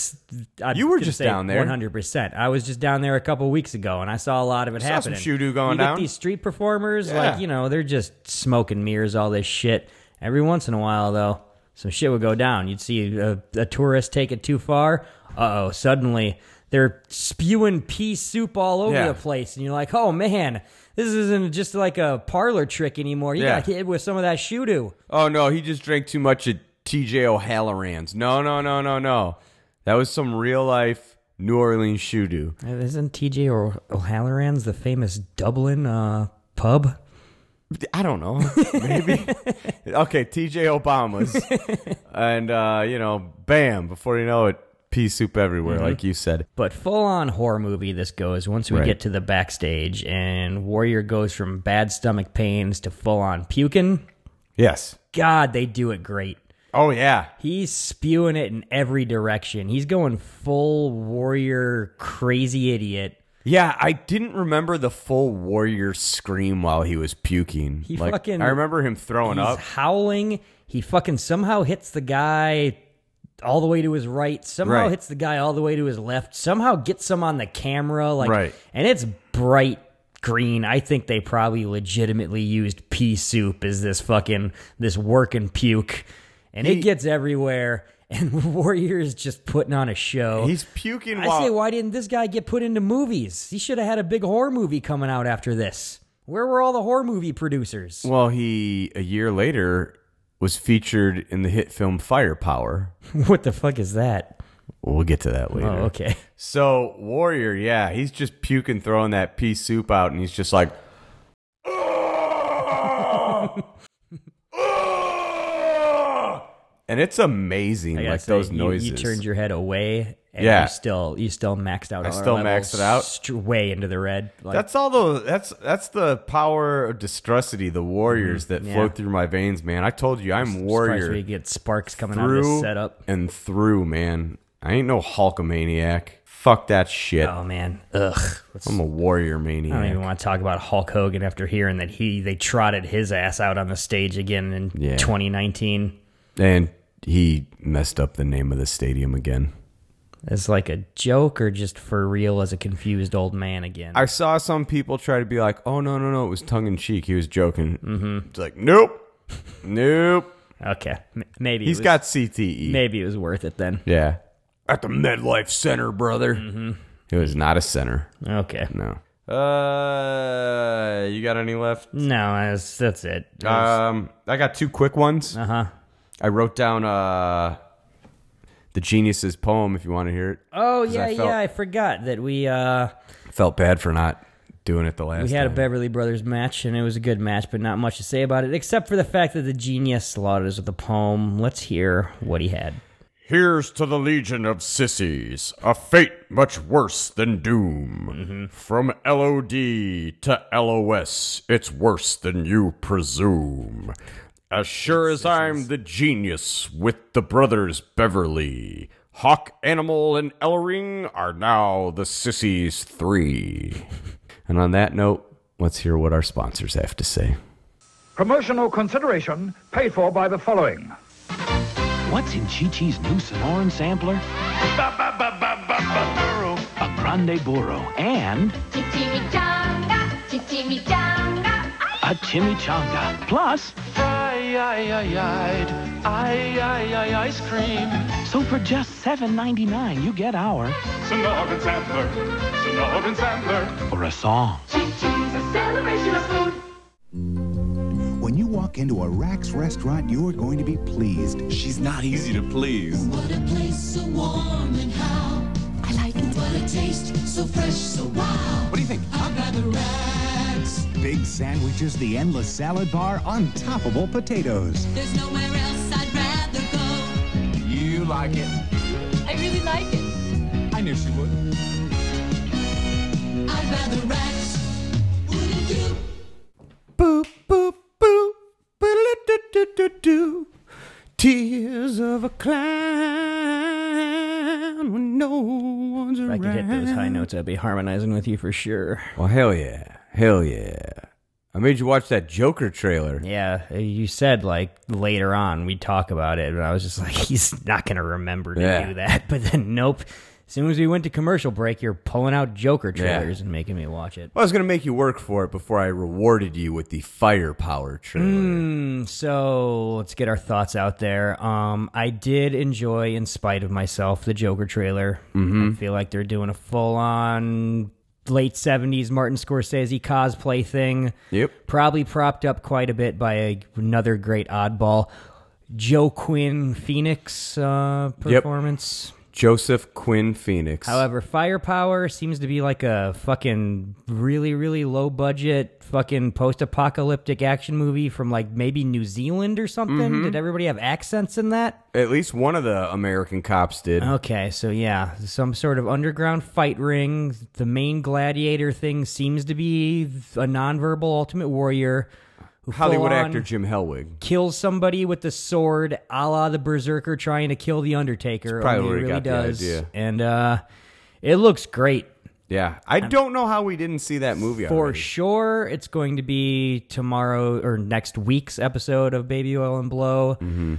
You were just down there. 100%. I was just down there a couple weeks ago, and I saw a lot of it Saw some happening. shoodoo going you get down. these street performers, Yeah. like they're just smoking mirrors, all this shit. Every once in a while, though, some shit would go down. You'd see a tourist take it too far. Suddenly they're spewing pea soup all over Yeah. the place, and you're like, oh man, this isn't just like a parlor trick anymore. You got hit with some of that shoodoo. Oh no, he just drank too much at TJ O'Halloran's. No. That was some real life New Orleans shoodoo. Isn't TJ O'Halloran's the famous Dublin pub? I don't know. Maybe. Okay, TJ Obama's. And, bam, before you know it, pea soup everywhere, like you said. But full-on horror movie this goes once we Right. get to the backstage, and Warrior goes from bad stomach pains to full-on puking. Yes. God, they do it great. Oh, yeah. He's spewing it in every direction. He's going full Warrior crazy idiot. Yeah, I didn't remember the full Warrior scream while he was puking. I remember him throwing He's up. howling. He fucking somehow hits the guy all the way to his right. Somehow Right. hits the guy all the way to his left. Somehow gets some on the camera. Right. And it's bright green. I think they probably legitimately used pea soup as this working puke. And it gets everywhere. And Warrior is just putting on a show. He's puking I while... say, why didn't this guy get put into movies? He should have had a big horror movie coming out after this. Where were all the horror movie producers? Well, he, a year later, was featured in the hit film Firepower. What the fuck is that? We'll get to that later. Oh, okay. So, Warrior, yeah, he's just puking, throwing that pea soup out, and he's just like... And it's amazing, I gotta like say, those noises. You turned your head away, and Yeah. you still maxed out. I all our still levels maxed it out. way into the red. Like, That's all that's the power of distressity, the warriors that yeah. flow through my veins, man. I told you, I'm surprised warrior we get sparks coming out of this through setup. and through, man. I ain't no Hulkamaniac. Fuck that shit. Oh man, ugh. I'm a warrior I don't even maniac. want to talk about Hulk Hogan after hearing that they trotted his ass out on the stage again in 2019. And he messed up the name of the stadium again. As like a joke or just for real as a confused old man again? I saw some people try to be like, oh, no, it was tongue-in-cheek. He was joking. Mm-hmm. It's like, nope. Okay, maybe He's got CTE. Maybe it was worth it then. Yeah. At the MedLife Center, brother. Mm-hmm. It was not a center. Okay. No. You got any left? No, that's it. I got two quick ones. Uh-huh. I wrote down the Genius's poem, if you want to hear it. Oh, yeah, I forgot that we Felt bad for not doing it the last time. we had a Beverly Brothers match, and it was a good match, but not much to say about it, except for the fact that the Genius slaughtered us with the poem. Let's hear what he had. Here's to the legion of sissies, a fate much worse than doom. Mm-hmm. From LOD to LOS, it's worse than you presume. As sure as I'm the genius with the brothers Beverly, Hawk, Animal, and Ellering are now the sissies 3. And on that note, let's hear what our sponsors have to say. Promotional consideration paid for by the following. What's in Chi-Chi's new Sonoran sampler? A grande burro and Chimichanga. a chimichanga. Plus, ice cream. So for just $7.99, you get our Sonoran Sampler. or a song. Chi-Chi's a celebration of food. When you walk into a Rax restaurant, you're going to be pleased. She's not easy to please. What a place, so warm and how I like it. What a taste, so fresh, so wow. What do you think? I'd rather Rax. Big sandwiches, the endless salad bar, untoppable potatoes. There's nowhere else I'd rather go. You like it. I really like it. I knew she would. I'd rather Rax. Wouldn't you? Boop, boop, boop. Ba-da-da-da-da-do. Tears of a clown. around when no one's If I around. could hit those high notes, I'd be harmonizing with you for sure. Well, hell yeah. Hell yeah. I made you watch that Joker trailer. Yeah, you said like later on we'd talk about it, and I was just like, he's not going to remember to do that. But then, nope. As soon as we went to commercial break, you're pulling out Joker trailers and making me watch it. Well, I was going to make you work for it before I rewarded you with the Firepower trailer. So let's get our thoughts out there. I did enjoy, in spite of myself, the Joker trailer. I feel like they're doing a full-on late 70s Martin Scorsese cosplay thing. Yep. Probably propped up quite a bit by another great oddball, Joaquin Phoenix performance. Joseph Quinn Phoenix. However, Firepower seems to be like a fucking really, really low budget fucking post-apocalyptic action movie from like maybe New Zealand or something. Did everybody have accents in that? At least one of the American cops did. Okay, so yeah, some sort of underground fight ring. The main gladiator thing seems to be a nonverbal Ultimate Warrior. Hollywood full-on actor Jim Hellwig. kills somebody with the sword, a la the Berserker trying to kill the Undertaker. That's probably only where it he really got the does. idea. And it looks great. Yeah. I don't know how we didn't see that movie For already. sure, it's going to be tomorrow or next week's episode of Baby Oil and Blow.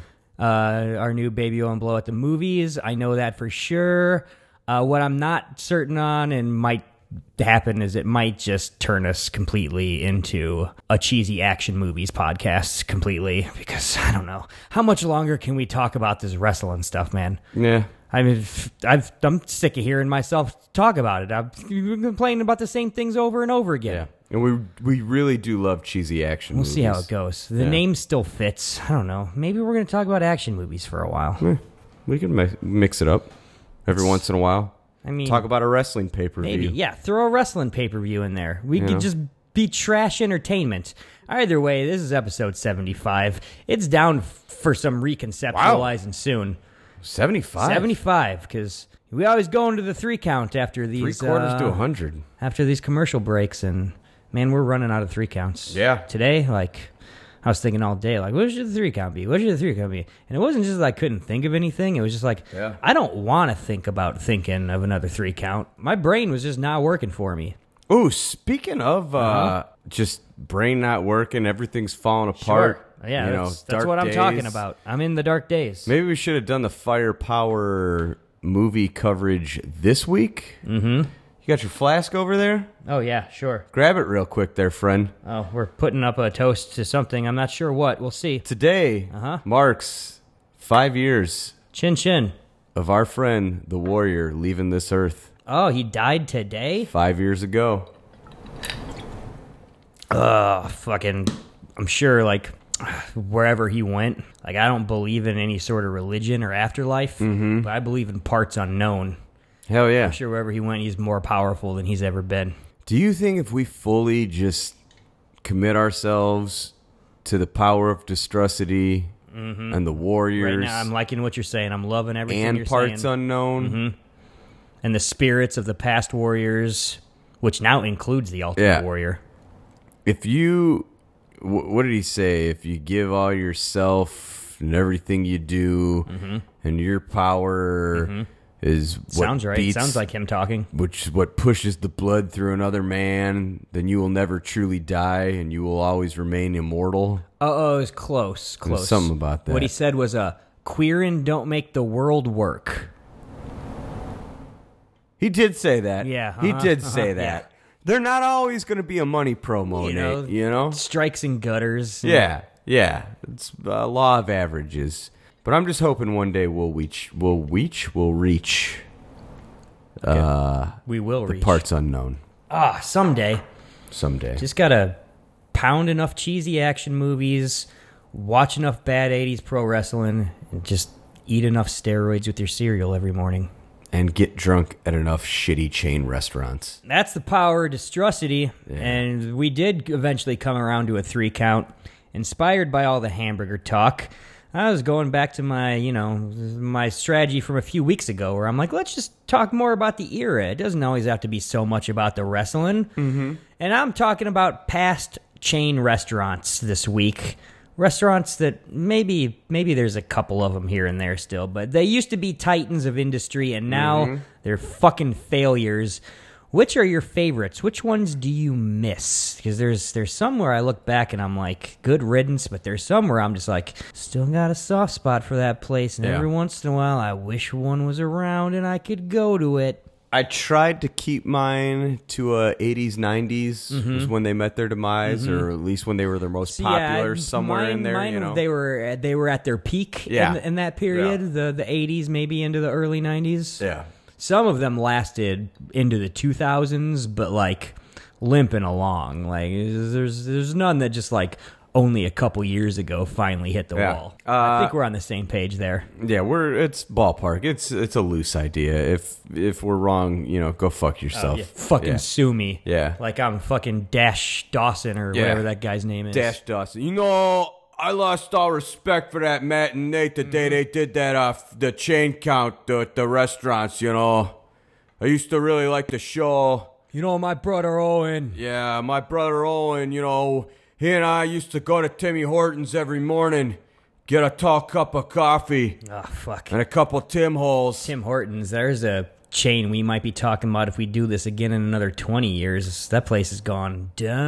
Our new Baby Oil and Blow at the movies. I know that for sure. What I'm not certain on and might happen is it might just turn us completely into a cheesy action movies podcast completely, because I don't know. How much longer can we talk about this wrestling stuff, man? Yeah. I mean, I'm sick of hearing myself talk about it. I've been complaining about the same things over and over again. Yeah. And we really do love cheesy action We'll movies. see how it goes. The name still fits. I don't know. Maybe we're going to talk about action movies for a while. We can mix it up every once in a while. I mean, Talk about a wrestling pay-per-view. maybe, yeah. Throw a wrestling pay-per-view in there. We You could know? just be trash entertainment. Either way, this is episode 75. It's down for some reconceptualizing soon. 75? 75, because we always go into the 3 count after these... 3/4 to 100. After these commercial breaks, and man, we're running out of 3 counts. Yeah. Today, I was thinking all day, what should the 3 count be? What should the 3 count be? And it wasn't just that I couldn't think of anything. It was just I don't want to think about thinking of another 3 count. My brain was just not working for me. Ooh, speaking of just brain not working, everything's falling apart. Yeah, you know, that's dark what I'm talking days. about. I'm in the dark days. Maybe we should have done the Firepower movie coverage this week. Mm-hmm. You got your flask over there? Oh, yeah, sure. Grab it real quick there, friend. Oh, we're putting up a toast to something. I'm not sure what. We'll see. Today marks 5 years Chin chin. of our friend, the Warrior, leaving this earth. Oh, he died today? 5 years ago. Fucking, I'm sure, wherever he went, I don't believe in any sort of religion or afterlife, but I believe in parts unknown. Hell yeah. I'm sure wherever he went, he's more powerful than he's ever been. Do you think if we fully just commit ourselves to the power of Destrucity and the Warriors Right now, I'm liking what you're saying. I'm loving everything and you're parts saying. unknown, And the spirits of the past warriors, which now includes the Ultimate Warrior. if you, what did he say? If you give all yourself and everything you do and your power is what Sounds right. beats, Sounds like him talking. which is what pushes the blood through another man, then you will never truly die and you will always remain immortal. Oh, it was close. Close. something about that. What he said was, queerin' don't make the world work. He did say that. Yeah, He did say that. yeah. They're not always going to be a money promo, Nate, you know? Strikes and gutters. Yeah. It's a law of averages. But I'm just hoping one day we'll reach We will reach. the parts unknown. Someday. Someday. Just gotta pound enough cheesy action movies, watch enough bad 80s pro wrestling, and just eat enough steroids with your cereal every morning. And get drunk at enough shitty chain restaurants. That's the power of Destrucity, and we did eventually come around to a 3 count, inspired by all the hamburger talk. I was going back to my, my strategy from a few weeks ago, where I'm like, let's just talk more about the era. It doesn't always have to be so much about the wrestling. Mm-hmm. And I'm talking about past chain restaurants this week, restaurants that maybe there's a couple of them here and there still, but they used to be titans of industry, and now they're fucking failures. Which are your favorites? Which ones do you miss? Because there's some where I look back and I'm like, good riddance, but there's some where I'm just like, still got a soft spot for that place, and every once in a while I wish one was around and I could go to it. I tried to keep mine to 80s, 90s was when they met their demise, or at least when they were their most popular, somewhere in there. Mine, they were at their peak in that period, the 80s, maybe into the early 90s. Yeah. Some of them lasted into the 2000s, but like limping along. Like there's none that just like only a couple years ago finally hit the wall. I think we're on the same page there. Yeah, it's ballpark. It's a loose idea. If we're wrong, go fuck yourself. Fucking sue me. Yeah. Like I'm fucking Dash Dawson or whatever that guy's name is. Dash Dawson. I lost all respect for that Matt and Nate the day they did that the chain count at the restaurants, I used to really like the show. My brother Owen. Yeah, my brother Owen, he and I used to go to Timmy Hortons every morning, get a tall cup of coffee. Oh, fuck. And a couple Tim Holes. Tim Hortons, there's a chain we might be talking about if we do this again in another 20 years. That place has gone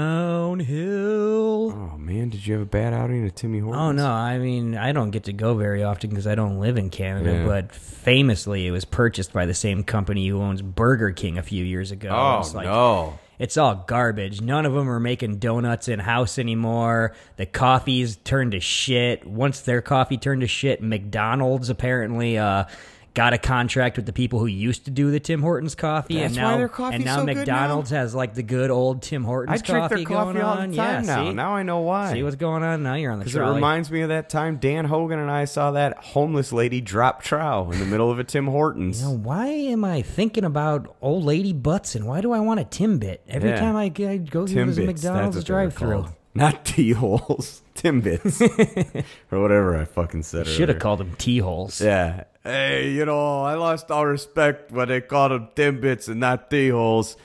downhill. Oh, man, did you have a bad outing at Timmy Hortons? Oh, no, I mean, I don't get to go very often because I don't live in Canada, but famously it was purchased by the same company who owns Burger King a few years ago. Oh, no. It's all garbage. None of them are making donuts in-house anymore. The coffee's turned to shit. Once their coffee turned to shit, McDonald's apparently got a contract with the people who used to do the Tim Hortons coffee. That's why their coffee's and now so good McDonald's now? has like the good old Tim Hortons coffee I drink their coffee going all on. the time now. See? Now I know why. See what's going on? Now you're on the Because it trolley. reminds me of that time Dan Hogan and I saw that homeless lady drop trow in the middle of a Tim Hortons. Why am I thinking about old lady butts, and why do I want a Timbit every time I go through this McDonald's drive-thru? Not T-holes. Timbits. Or whatever I fucking said Should have called them T-holes. Yeah. Hey, I lost all respect when they called them Timbits and not T-holes.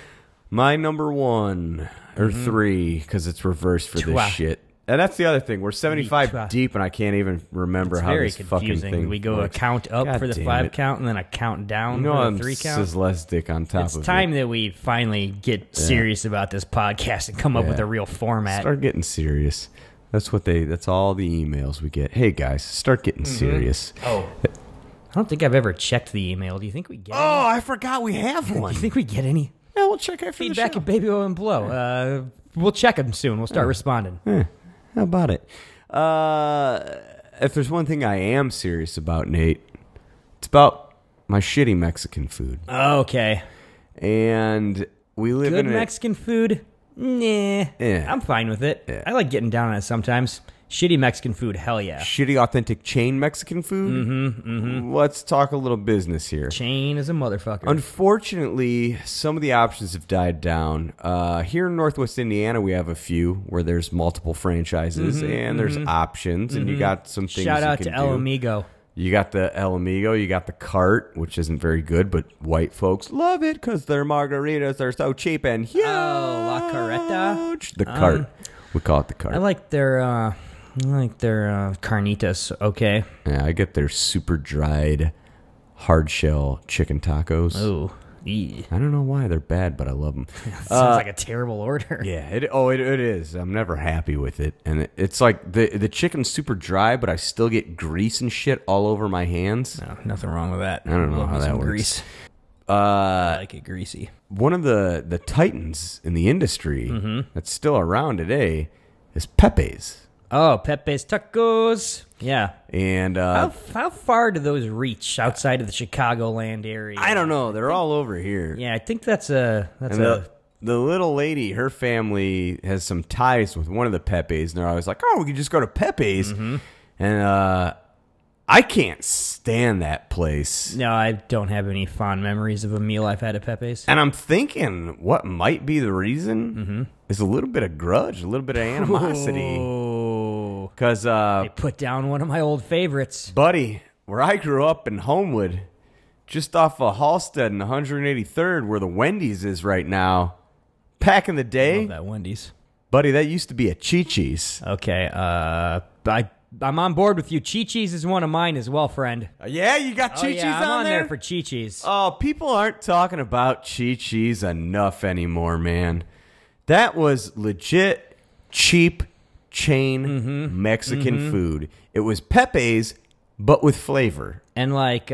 My number one, or three, because it's reversed for this shit. And that's the other thing. We're 75 deep, and I can't even remember how this fucking thing We go works. a count up God for the damn 5 it. count, and then a count down for I'm the 3 count. Sizzlestic on top It's of it. time that we finally get serious about this podcast and come up with a real format. Start getting serious. That's all the emails we get. Hey guys, start getting serious. Oh. I don't think I've ever checked the email. Do you think we get any? Oh, I forgot we have one. Do you think we get any? Yeah, we'll check after Feedback the show. at Baby Oil and Blow. We'll check them soon. We'll start responding. How about it? If there's one thing I am serious about, Nate, it's about my shitty Mexican food. Okay. And we live Good in Mexican food? Nah. Yeah. I'm fine with it. Yeah. I like getting down on it sometimes. Shitty Mexican food, hell yeah. shitty, authentic chain Mexican food. Let's talk a little business here. Chain is a motherfucker. Unfortunately, some of the options have died down. Here in Northwest Indiana, we have a few where there's multiple franchises and there's options, and you got some things. Shout out you to can El do. Amigo. You got the El Amigo, you got the Cart, which isn't very good, but white folks love it because their margaritas are so cheap and huge. Oh, La Carreta? The Cart. We call it the Cart. I like their carnitas, okay. Yeah, I get their super dried hard shell chicken tacos. Oh, I don't know why they're bad, but I love them. sounds like a terrible order. Yeah, it is. I'm never happy with it, and it's like the chicken's super dry, but I still get grease and shit all over my hands. No, nothing wrong with that. I don't know Love how me that some works. Grease. I like it greasy. One of the titans in the industry that's still around today is Pepe's. Oh, Pepe's Tacos. Yeah. And How far do those reach outside of the Chicagoland area? I don't know. They're all over here. Yeah, I think that's a The little lady, her family has some ties with one of the Pepe's, and they're always like, "Oh, we could just go to Pepe's." And I can't stand that place. No, I don't have any fond memories of a meal I've had at Pepe's. And I'm thinking what might be the reason is a little bit of grudge, a little bit of animosity. Oh, Because, they put down one of my old favorites. buddy, where I grew up in Homewood, just off of Halstead and 183rd, where the Wendy's is right now, back in the I day, love that Wendy's. Buddy, that used to be a Chi-Chi's. Okay, I'm on board with you. Chi-Chi's is one of mine as well, friend. Yeah, you got Chi-Chi's yeah, I'm on there? there for Chi-Chi's. Oh, people aren't talking about Chi-Chi's enough anymore, man. That was legit cheap chain Mexican food. It was Pepe's, but with flavor. And like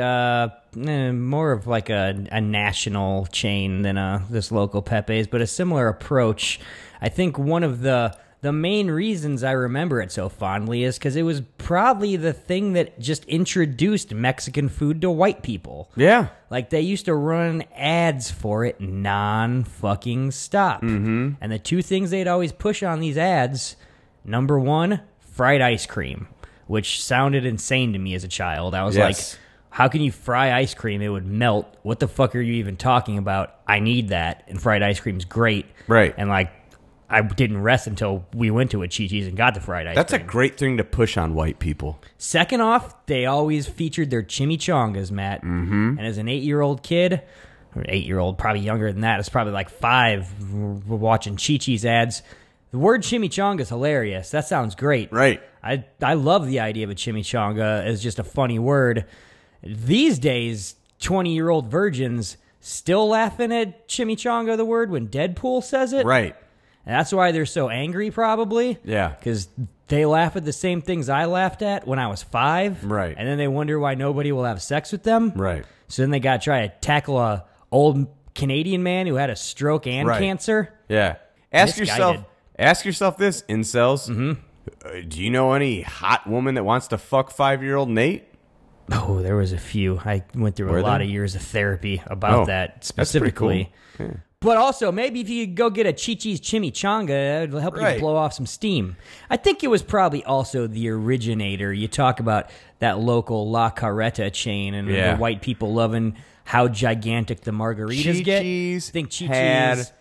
more of like a national chain than this local Pepe's, but a similar approach. I think one of the main reasons I remember it so fondly is because it was probably the thing that just introduced Mexican food to white people. Yeah. Like, they used to run ads for it non-fucking stop. Mm-hmm. And the two things they'd always push on these ads, number one, fried ice cream, which sounded insane to me as a child. I was like, how can you fry ice cream? It would melt. What the fuck are you even talking about? I need that. And fried ice cream's great. Right. And, like, I didn't rest until we went to a Chi-Chi's and got the fried ice cream. That's a great thing to push on white people. Second off, they always featured their chimichangas, Matt. Mm-hmm. And as an 8-year-old kid, or 8-year-old, probably younger than that, it's probably like 5, we're watching Chi-Chi's ads. The word chimichanga is hilarious. That sounds great. Right. I love the idea of a chimichanga as just a funny word. These days, 20-year-old virgins still laughing at chimichanga, the word, when Deadpool says it. Right. And that's why they're so angry, probably. Yeah. Because they laugh at the same things I laughed at when I was 5. Right. And then they wonder why nobody will have sex with them. Right. So then they got to try to tackle a old Canadian man who had a stroke and cancer. Yeah. Ask This guy yourself this, incels. Mm-hmm. Do you know any hot woman that wants to fuck 5-year-old Nate? Oh, there was a few. I went through a lot of years of therapy about that specifically. That's pretty cool. Yeah. But also, maybe if you could go get a Chi-Chi's chimichanga, it'll help you blow off some steam. I think it was probably also the originator. You talk about that local La Carreta chain and the white people loving how gigantic the margaritas get. I think Chi-Chi's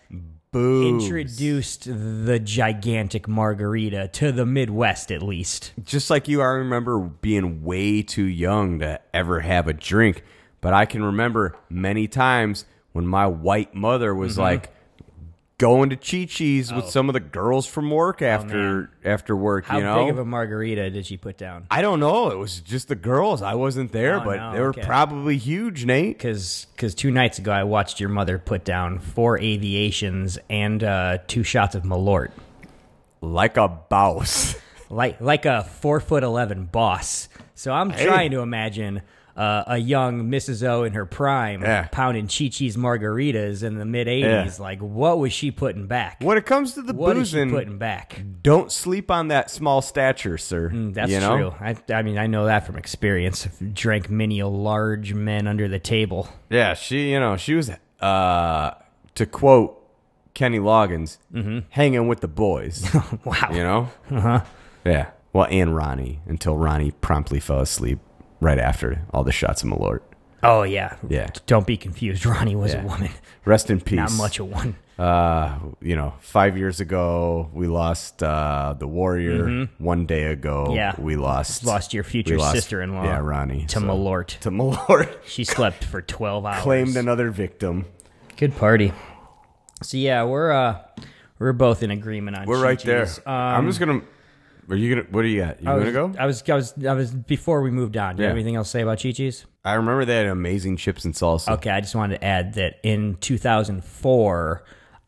introduced the gigantic margarita to the Midwest, at least. Just like you, I remember being way too young to ever have a drink. But I can remember many times when my white mother was like going to Chi-Chi's with some of the girls from work after work. How big of a margarita did she put down? I don't know. It was just the girls. I wasn't there, but they were probably huge, Nate. Because 2 nights ago, I watched your mother put down 4 aviations and 2 shots of Malort. Like a boss. like a 4'11" boss. So I'm trying to imagine a young Mrs. O in her prime pounding Chi-Chi's margaritas in the mid-'80s. Yeah. Like, what was she putting back? When it comes to the boozing, what is she putting back? Don't sleep on that small stature, sir. That's true. I mean, I know that from experience. Drank many a large men under the table. Yeah, she was, to quote Kenny Loggins, hanging with the boys. Wow. Uh-huh. Yeah. Well, and Ronnie, until Ronnie promptly fell asleep right after all the shots of Malort. Oh, yeah. Yeah. Don't be confused. Ronnie was a woman. Rest in peace. Not much of one. 5 years ago, we lost the Warrior. 1 day ago, we lost your future sister-in-law. Yeah, Ronnie. To Malort. To Malort. She slept for 12 hours. Claimed another victim. Good party. So, yeah, we're both in agreement on We're right there. I'm just going to... Are you gonna? What do you got? You gonna go? I was before we moved on. Do you have anything else to say about Chi-Chi's? I remember they had amazing chips and salsa. Okay, I just wanted to add that in 2004,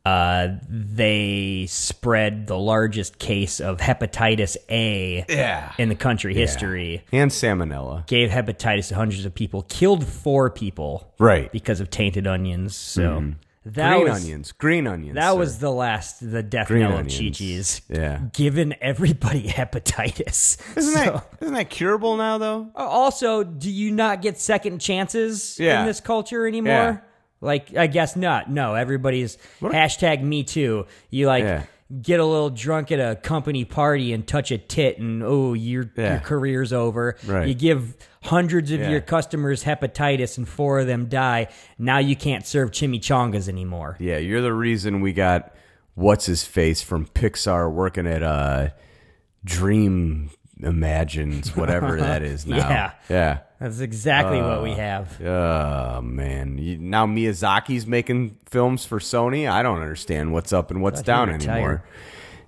they spread the largest case of hepatitis A in the country history. And salmonella. Gave hepatitis to hundreds of people. Killed 4 people. Right. Because of tainted onions. So. Green onions. That was the death knell of Chi-Chi's. Yeah. Giving everybody hepatitis. Isn't that curable now, though? Also, do you not get second chances in this culture anymore? Yeah. Like, I guess not. No, everybody's hashtag me too. You get a little drunk at a company party and touch a tit and, your career's over. Right. You give hundreds of your customers hepatitis and 4 of them die. Now you can't serve chimichangas anymore. Yeah, you're the reason we got what's-his-face from Pixar working at Dream Imagines, whatever that is now. Yeah. That's exactly what we have. Oh, man. Now Miyazaki's making films for Sony. I don't understand what's up and what's down anymore.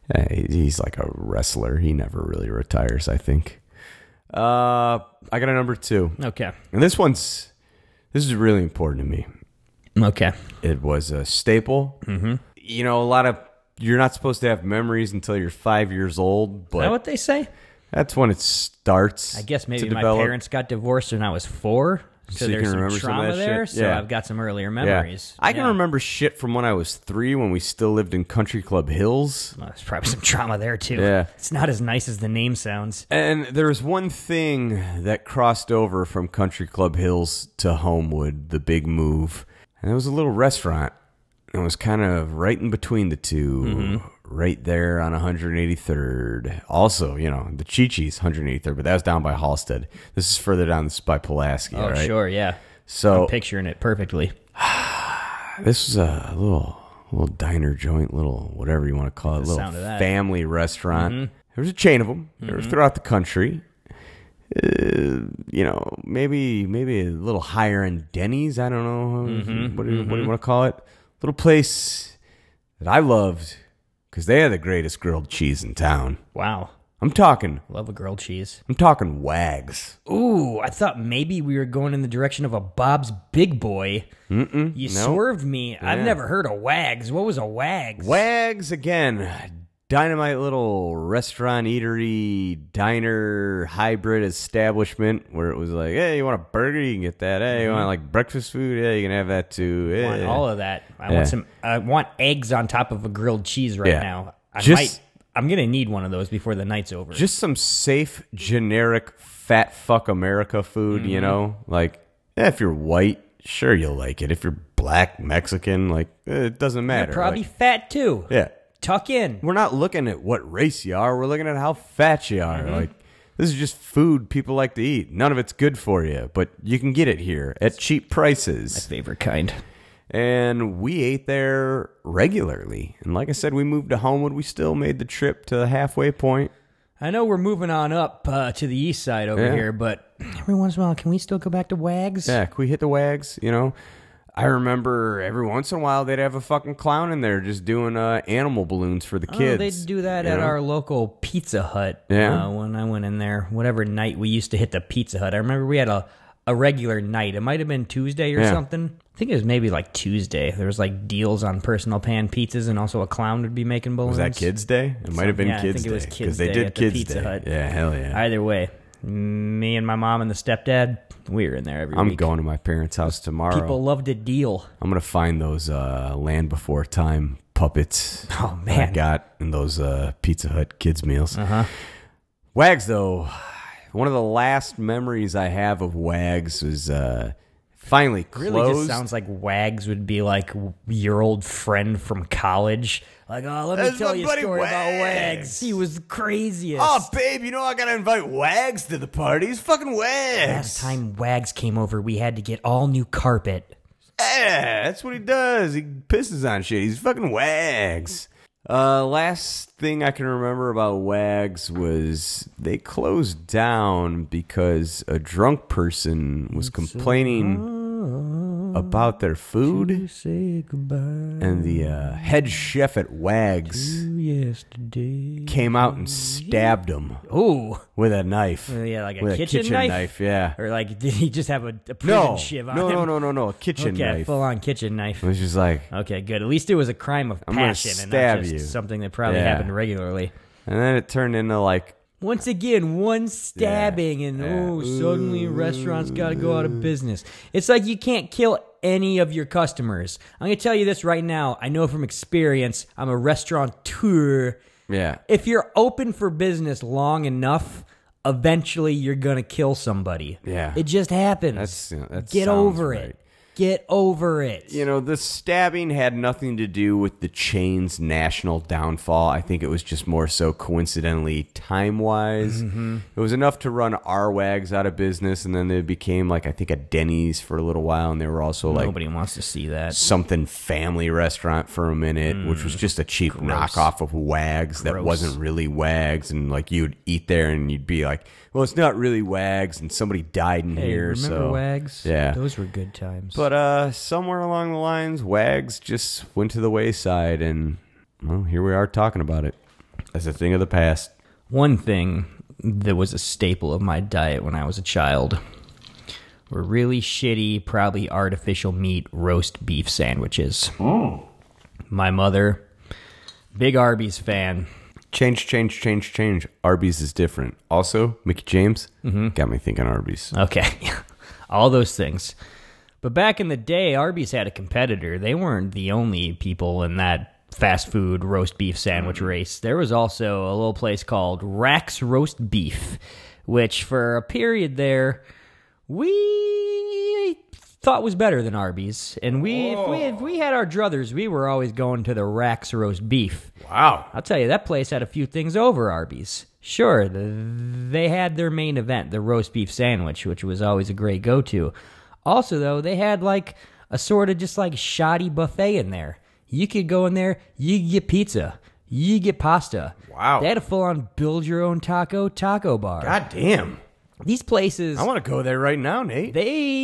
He's like a wrestler. He never really retires, I think. I got a number 2. Okay. And this is really important to me. Okay. It was a staple. Mm-hmm. You know, you're not supposed to have memories until you're 5 years old, but Is that what they say? that's when it starts. I guess maybe to my develop. parents got divorced when I was 4. So you there's can some remember some of trauma that there. shit? So Yeah. I've got some earlier Yeah. memories. I can Yeah. remember shit from when I was 3 when we still lived in Country Club Hills. Well, there's probably some trauma there too. Yeah. It's not as nice as the name sounds. And there was one thing that crossed over from Country Club Hills to Homewood, the big move. And it was a little restaurant. It was kind of right in between the two, right there on 183rd. Also, you know, the Chi-Chi's 183rd, but that was down by Halstead. This is further down by Pulaski, Oh, right? sure, yeah. So I'm picturing it perfectly. this was a little diner joint, little whatever you want to call it, The little sound of that. family restaurant. There was a chain of them. They were throughout the country. You know, maybe a little higher end Denny's. I don't know. What do you want to call it? Little place that I loved because they had the greatest grilled cheese in town. Wow. I'm talking Love a grilled cheese. Wags. Ooh, I thought maybe we were going in the direction of a Bob's Big Boy. You nope. swerved me. I've Yeah. never heard of Wags. What was a Wags? Wags again. Dynamite little restaurant, eatery, diner, hybrid establishment where it was like, hey, you want a burger? You can get that. Hey, you want like breakfast food? Yeah, you can have that too. I Yeah. want all of that. Yeah. I want eggs on top of a grilled cheese right Yeah. now. I'm gonna need one of those before the night's over. Just some safe, generic, fat fuck America food, you know? Like, if you're white, sure you'll like it. If you're black, Mexican, like, it doesn't matter. You're probably Like, fat too. yeah. Tuck in. We're not looking at what race you are. We're looking at how fat you are. Like, this is just food people like to eat. None of it's good for you, but you can get it here at cheap prices. Favorite kind. And we ate there regularly. And like I said, we moved to Homewood. We still made the trip to the halfway point. I know we're moving on up to the east side over Yeah. here, but every once in a while, can we still go back to Wags? Yeah, can we hit the Wags? You know, I remember every once in a while they'd have a fucking clown in there just doing animal balloons for the kids. Oh, they do that you at know? our local Pizza Hut. Yeah. When I went in there, whatever night we used to hit the Pizza Hut. I remember we had a regular night. It might have been Tuesday or Yeah. something. I think it was maybe like Tuesday. There was like deals on personal pan pizzas, and also a clown would be making balloons. Was that Kids Day? It might have been Yeah, I Kids think it was Day Kids they Day did at the Kids Pizza Day. Hut. Yeah, hell yeah. Either way, me and my mom and the stepdad, we were in there every I'm week. going to my parents' house tomorrow. People loved a deal. I'm gonna find those Land Before Time puppets. Oh, that I man. got in those Pizza Hut kids meals. Wags though, one of the last memories I have of Wags was finally closed. Really just sounds like Wags would be like your old friend from college. Like, oh, let me That's tell my you a buddy story about Wags. Wags. He was the craziest. Oh, babe, you know I gotta invite Wags to the party. He's fucking Wags. Last time Wags came over, we had to get all new carpet. Yeah, that's what he does. He pisses on shit. He's fucking Wags. Last thing I can remember about Wags was they closed down because a drunk person was complaining about their food, Say goodbye and the head chef at Wags yesterday. came out and stabbed him Ooh. with a knife. Yeah, like a with kitchen knife? Yeah. Or like, did he just have a prison No, shiv on no, him? no, a kitchen Okay, knife. full on kitchen knife. It was just like, Okay, good. At least it was a crime of I'm gonna passion and stab not just you. something that probably Yeah. happened regularly. and then it turned into like, Once again, one stabbing, and suddenly restaurants got to go out of business. It's like you can't kill any of your customers. I'm going to tell you this right now. I know from experience, I'm a restaurateur. yeah. If you're open for business long enough, eventually you're going to kill somebody. Yeah. It just happens. That Get sounds over right. it. Get over it. You know, the stabbing had nothing to do with the chain's national downfall. I think it was just more so coincidentally time-wise. It was enough to run our Wags out of business, and then they became, like, I think a Denny's for a little while, and they were also, like, Nobody wants to see that. something family restaurant for a minute, which was just a cheap knockoff of Wags that Gross. wasn't really Wags. And, like, you'd eat there, and you'd be like, well, it's not really Wags, and somebody died in Hey, here, remember so... Wags? Yeah. Those were good times. But somewhere along the lines, Wags just went to the wayside, and well, here we are talking about it. as a thing of the past. One thing that was a staple of my diet when I was a child were really shitty, probably artificial meat roast beef sandwiches. My mother, big Arby's fan. Change. Arby's is different. Also, Mickey James got me thinking Arby's. Okay, all those things. But back in the day, Arby's had a competitor. They weren't the only people in that fast food roast beef sandwich race. There was also a little place called Rack's Roast Beef, which for a period there, we thought was better than Arby's. And if we had our druthers, we were always going to the Rack's Roast Beef. Wow. I'll tell you, that place had a few things over Arby's. Sure, they had their main event, the roast beef sandwich, which was always a great go-to. Also, though, they had like a sort of just like shoddy buffet in there. You could go in there, you could get pizza, you could get pasta. Wow. They had a full-on build-your-own taco bar. God damn. These places... I want to go there right now, Nate.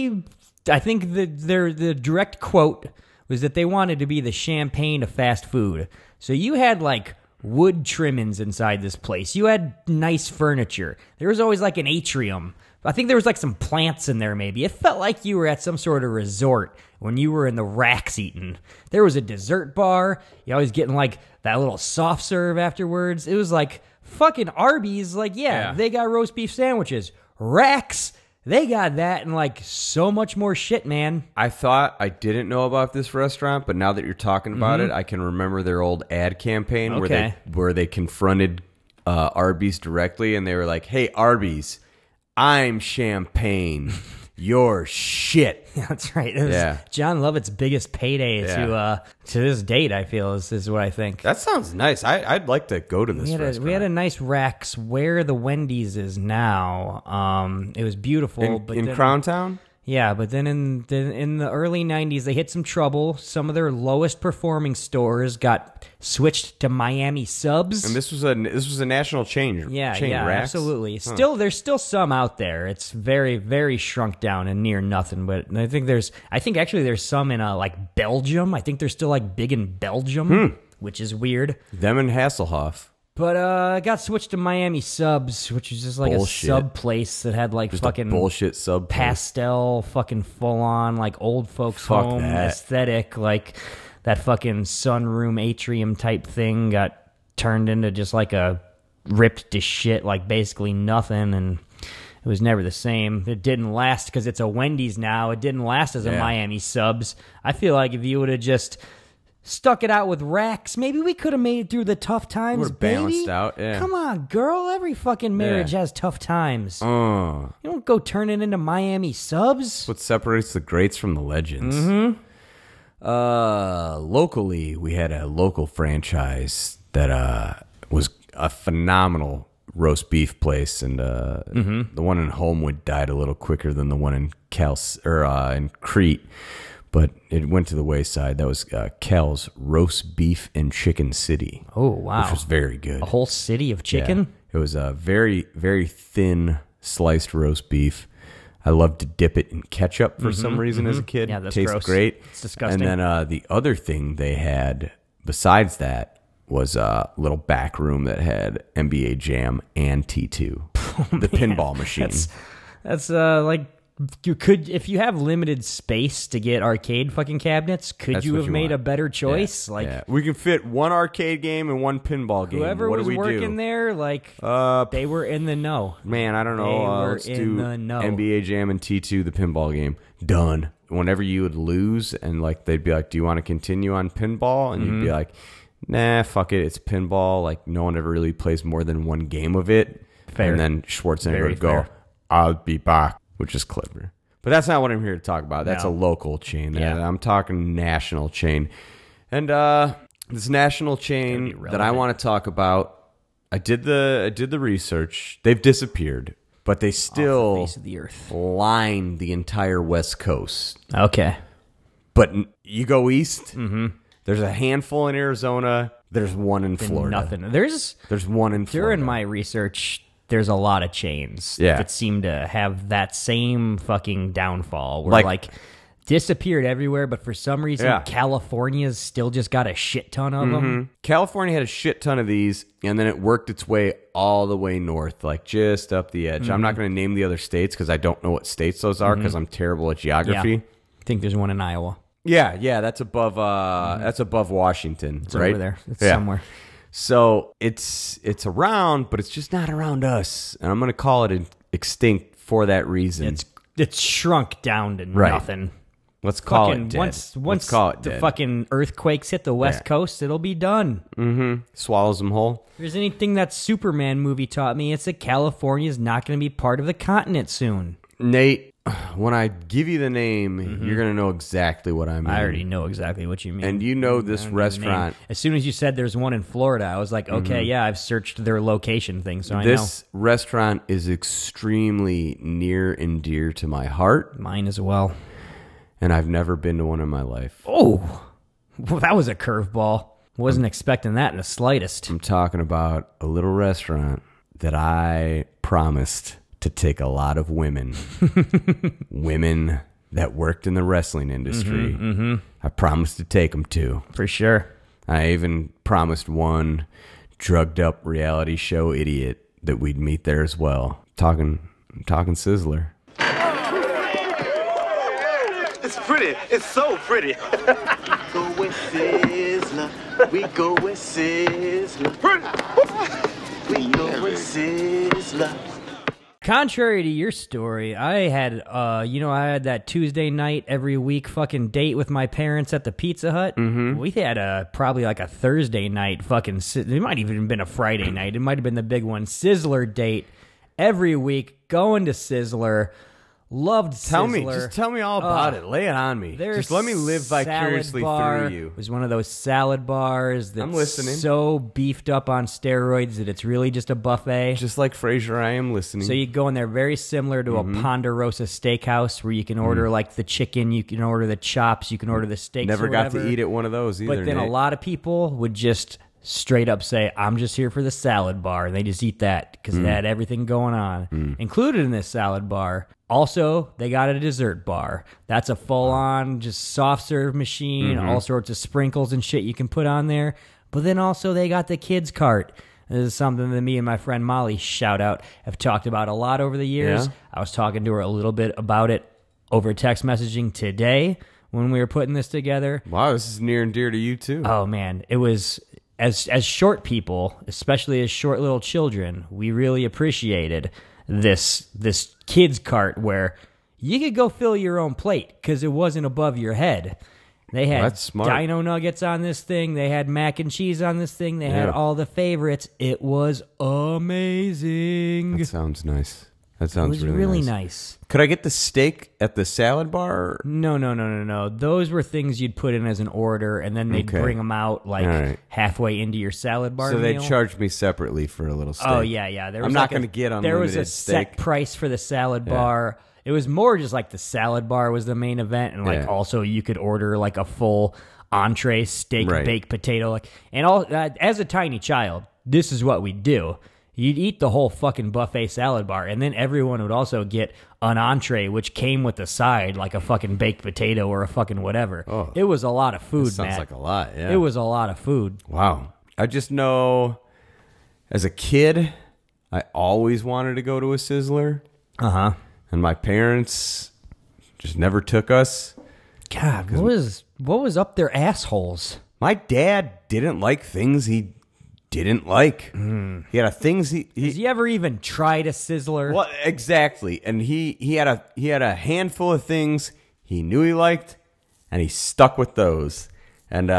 I think the direct quote was that they wanted to be the champagne of fast food. So you had like wood trimmings inside this place. You had nice furniture. There was always like an atrium. I think there was like some plants in there maybe. It felt like you were at some sort of resort when you were in the racks eating. There was a dessert bar. You always getting like that little soft serve afterwards. It was like fucking Arby's. Like, yeah, they got roast beef sandwiches. Racks, they got that and like so much more shit, man. I thought I didn't know about this restaurant, but now that you're talking about it, I can remember their old ad campaign where they confronted Arby's directly, and they were like, "Hey, Arby's, I'm champagne. You're shit." That's right. It was John Lovett's biggest payday to this date, I feel, is what I think. That sounds nice. I'd like to go to this restaurant. We had a nice Rack's where the Wendy's is now. It was beautiful. In Crown Town? Yeah, but then in the early 90s, they hit some trouble. Some of their lowest performing stores got switched to Miami Subs. And this was a national chain. Yeah, Racks? absolutely. Huh. There's still some out there. It's very, very shrunk down and near nothing. But I think actually there's some in like Belgium. I think they're still like big in Belgium, which is weird. Them and Hasselhoff. But I got switched to Miami Subs, which is just like a sub place that had like just fucking a bullshit sub pastel, fucking full on like old folks home aesthetic, like that fucking sunroom atrium type thing got turned into just like a ripped to shit, like basically nothing, and it was never the same. It didn't last because it's a Wendy's now. It didn't last as a Miami Subs. I feel like if you would have just stuck it out with Racks, maybe we could have made it through the tough times, We're balanced out, yeah. Come on, girl. Every fucking marriage has tough times. You don't go turn it into Miami Subs. What separates the greats from the legends. Locally, we had a local franchise that was a phenomenal roast beef place, and the one in Homewood died a little quicker than the one in in Crete. But it went to the wayside. That was Kel's Roast Beef in Chicken City. Oh, wow. Which was very good. A whole city of chicken? Yeah. It was a very, very thin sliced roast beef. I loved to dip it in ketchup for some reason as a kid. Yeah, that's Tastes gross. great. It's disgusting. And then the other thing they had besides that was a little back room that had NBA Jam and T2, the pinball machine. That's like... You could, if you have limited space to get arcade fucking cabinets, could you have made a better choice? We can fit one arcade game and one pinball game. Whoever what was do we working do? there, they were in the know. Man, I don't know. Let's do the know. NBA Jam and T2, the pinball game. Done. Whenever you would lose, and they'd be like, "Do you want to continue on pinball?" And you'd be like, "Nah, fuck it. It's pinball. Like no one ever really plays more than one game of it." Fair. And then Schwarzenegger Very would go, fair. "I'll be back." Which is clever. But that's not what I'm here to talk about. That's a local chain. Yeah. I'm talking national chain. And this national chain that I want to talk about, I did the research. They've disappeared, but they still Off the face of the earth. line the entire West Coast. Okay. But you go east, there's a handful in Arizona, there's one in Florida. Nothing. There's one in Florida. During my research, there's a lot of chains that seem to have that same fucking downfall. Where disappeared everywhere, but for some reason, Yeah. California's still just got a shit ton of them. California had a shit ton of these, and then it worked its way all the way north, like just up the edge. I'm not going to name the other states because I don't know what states those are because I'm terrible at Yeah. geography. I think there's one in Iowa. Yeah, that's above. That's above Washington, It's right? over there. It's Yeah. somewhere. So it's around, but it's just not around us, and I'm going to call it extinct for that reason. It's shrunk down to Right. nothing. Let's call Fucking it dead. once Let's call it the dead. fucking earthquakes hit the West Coast, it'll be done. Swallows them whole. If there's anything that Superman movie taught me, it's that California's not going to be part of the continent soon. Nate, when I give you the name, you're going to know exactly what I mean. I already know exactly what you mean. And you know this I don't know the restaurant. name. As soon as you said there's one in Florida, I was like, okay, yeah, I've searched their location thing, so I know. This restaurant is extremely near and dear to my heart, Mine as well. and I've never been to one in my life. Oh, well, that was a curveball. Wasn't expecting that in the slightest. I'm talking about a little restaurant that I promised to take a lot of women, women that worked in the wrestling industry. I promised to take them to. For sure. I even promised one drugged up reality show idiot that we'd meet there as well. I'm talking Sizzler. It's pretty. It's so pretty. Go with Sizzler. We go with Sizzler. We go with Sizzler. Contrary to your story, I had, I had that Tuesday night every week fucking date with my parents at the Pizza Hut. We had probably like a Thursday night fucking, it might even have been a Friday night. It might have been the big one. Sizzler date every week, going to Sizzler. Loved Sizzler. Just tell me all about it. Lay it on me. Their Just let me live vicariously salad bar through you. was one of those salad bars that's I'm listening. so beefed up on steroids that it's really just a buffet. Just like Frasier, I am listening. So you go in there very similar to a Ponderosa Steakhouse where you can order like the chicken, you can order the chops, you can order the steaks. Never or got whatever. to eat at one of those either. But then Nate. a lot of people would just straight up say, I'm just here for the salad bar. And they just eat that because it had everything going on. Included in this salad bar, also, they got a dessert bar. That's a full-on just soft serve machine, all sorts of sprinkles and shit you can put on there. But then also they got the kids cart. This is something that me and my friend Molly, shout out, have talked about a lot over the years. Yeah. I was talking to her a little bit about it over text messaging today when we were putting this together. Wow, this is near and dear to you too. Oh man, it was as short people, especially as short little children, we really appreciated this kids cart where you could go fill your own plate because it wasn't above your head. They had That's smart. dino nuggets on this thing. They had mac and cheese on this thing. They had Yeah. all the favorites. It was amazing. That sounds nice. That It sounds was really nice. nice. Could I get the steak at the salad bar? No. Those were things you'd put in as an order, and then they'd Okay. bring them out like All right. halfway into your salad bar So they meal. charged me separately for a little steak. Oh yeah. There was I'm not like going to get There was unlimited a set steak. price for the salad bar. It was more just like the salad bar was the main event, and like Yeah. also you could order like a full entree, steak, Right. baked potato, like and all. As a tiny child, this is what we'd do. You'd eat the whole fucking buffet salad bar, and then everyone would also get an entree, which came with a side, like a fucking baked potato or a fucking whatever. Oh. It was a lot of food, Sounds Matt. like a lot. Yeah. It was a lot of food. Wow. I just know as a kid, I always wanted to go to a Sizzler, Uh-huh. and my parents just never took us. God, what was up their assholes? My dad didn't like things he didn't like. He had a things he Has he ever even tried a Sizzler? well, exactly, and he had a handful of things he knew he liked, and he stuck with those. And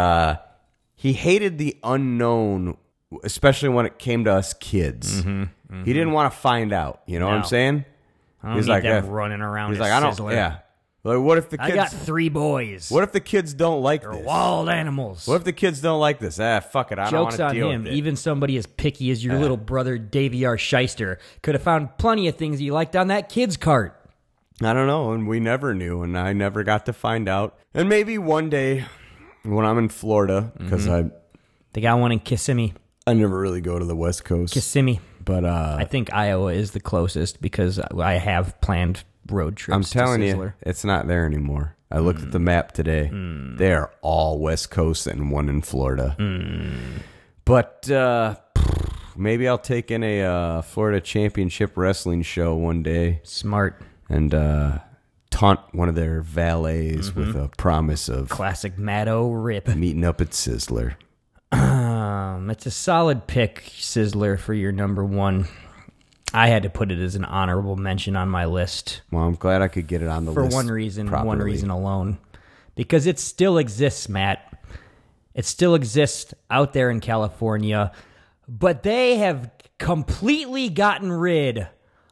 he hated the unknown, especially when it came to us kids. He didn't want to find out. You know what I'm No. saying? I don't He's need like, them "Eh." running around He's a like, I don't. Sizzler. Yeah. Like, what if the kids? I got 3 boys. What if the kids don't like They're this? wild animals. What if the kids don't like this? Fuck it. I don't want Joke's to on deal him. with it. Even somebody as picky as your little brother Davey R. Shyster could have found plenty of things he liked on that kid's cart. I don't know, and we never knew, and I never got to find out. And maybe one day, when I'm in Florida, because They got one in Kissimmee. I never really go to the West Coast, Kissimmee. but I think Iowa is the closest because I have planned road trips. I'm telling to you, Sizzler. it's not there anymore. I looked at the map today. They are all West Coast and one in Florida. But maybe I'll take in a Florida Championship Wrestling show one day. Smart. And taunt one of their valets with a promise of Classic Maddo Rip. meeting up at Sizzler. It's a solid pick, Sizzler, for your number one. I had to put it as an honorable mention on my list. Well, I'm glad I could get it on the For list one reason properly. alone. Because it still exists, Matt. It still exists out there in California, but they have completely gotten rid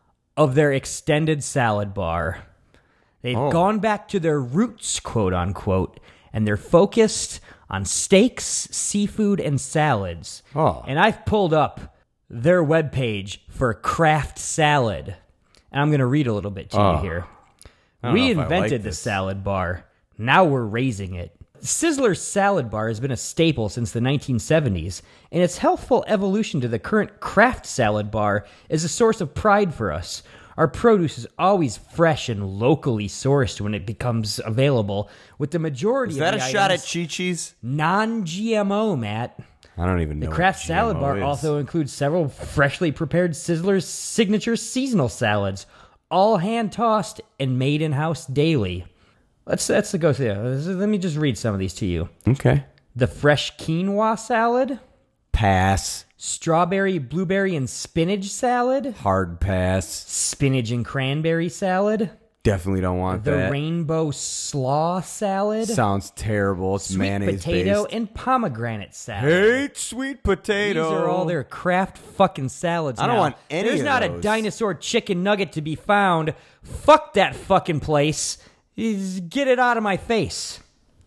of their extended salad bar. They've gone back to their roots, quote unquote, and they're focused on steaks, seafood, and salads. And I've pulled up their webpage for craft salad. And I'm going to read a little bit to you here. We invented the salad bar. Now we're raising it. Sizzler's salad bar has been a staple since the 1970s, and its healthful evolution to the current craft salad bar is a source of pride for us. Our produce is always fresh and locally sourced when it becomes available, with the majority Is of that the a shot at items Chi-Chi's? non-GMO, Matt. I don't even know. The what craft salad GMO bar is. also includes several freshly prepared Sizzler's signature seasonal salads, all hand-tossed and made in-house daily. Let's go through. Let me just read some of these to you. Okay. The fresh quinoa salad. Pass. Strawberry, blueberry, and spinach salad. Hard pass. Spinach and cranberry salad. Definitely don't want The that. rainbow slaw salad. Sounds terrible. It's Sweet mayonnaise potato based. and pomegranate salad. Hate sweet potato. These are all their craft fucking salads. I don't now. want any There's of not a those. dinosaur chicken nugget to be found. Fuck that fucking place. Get it out of my face.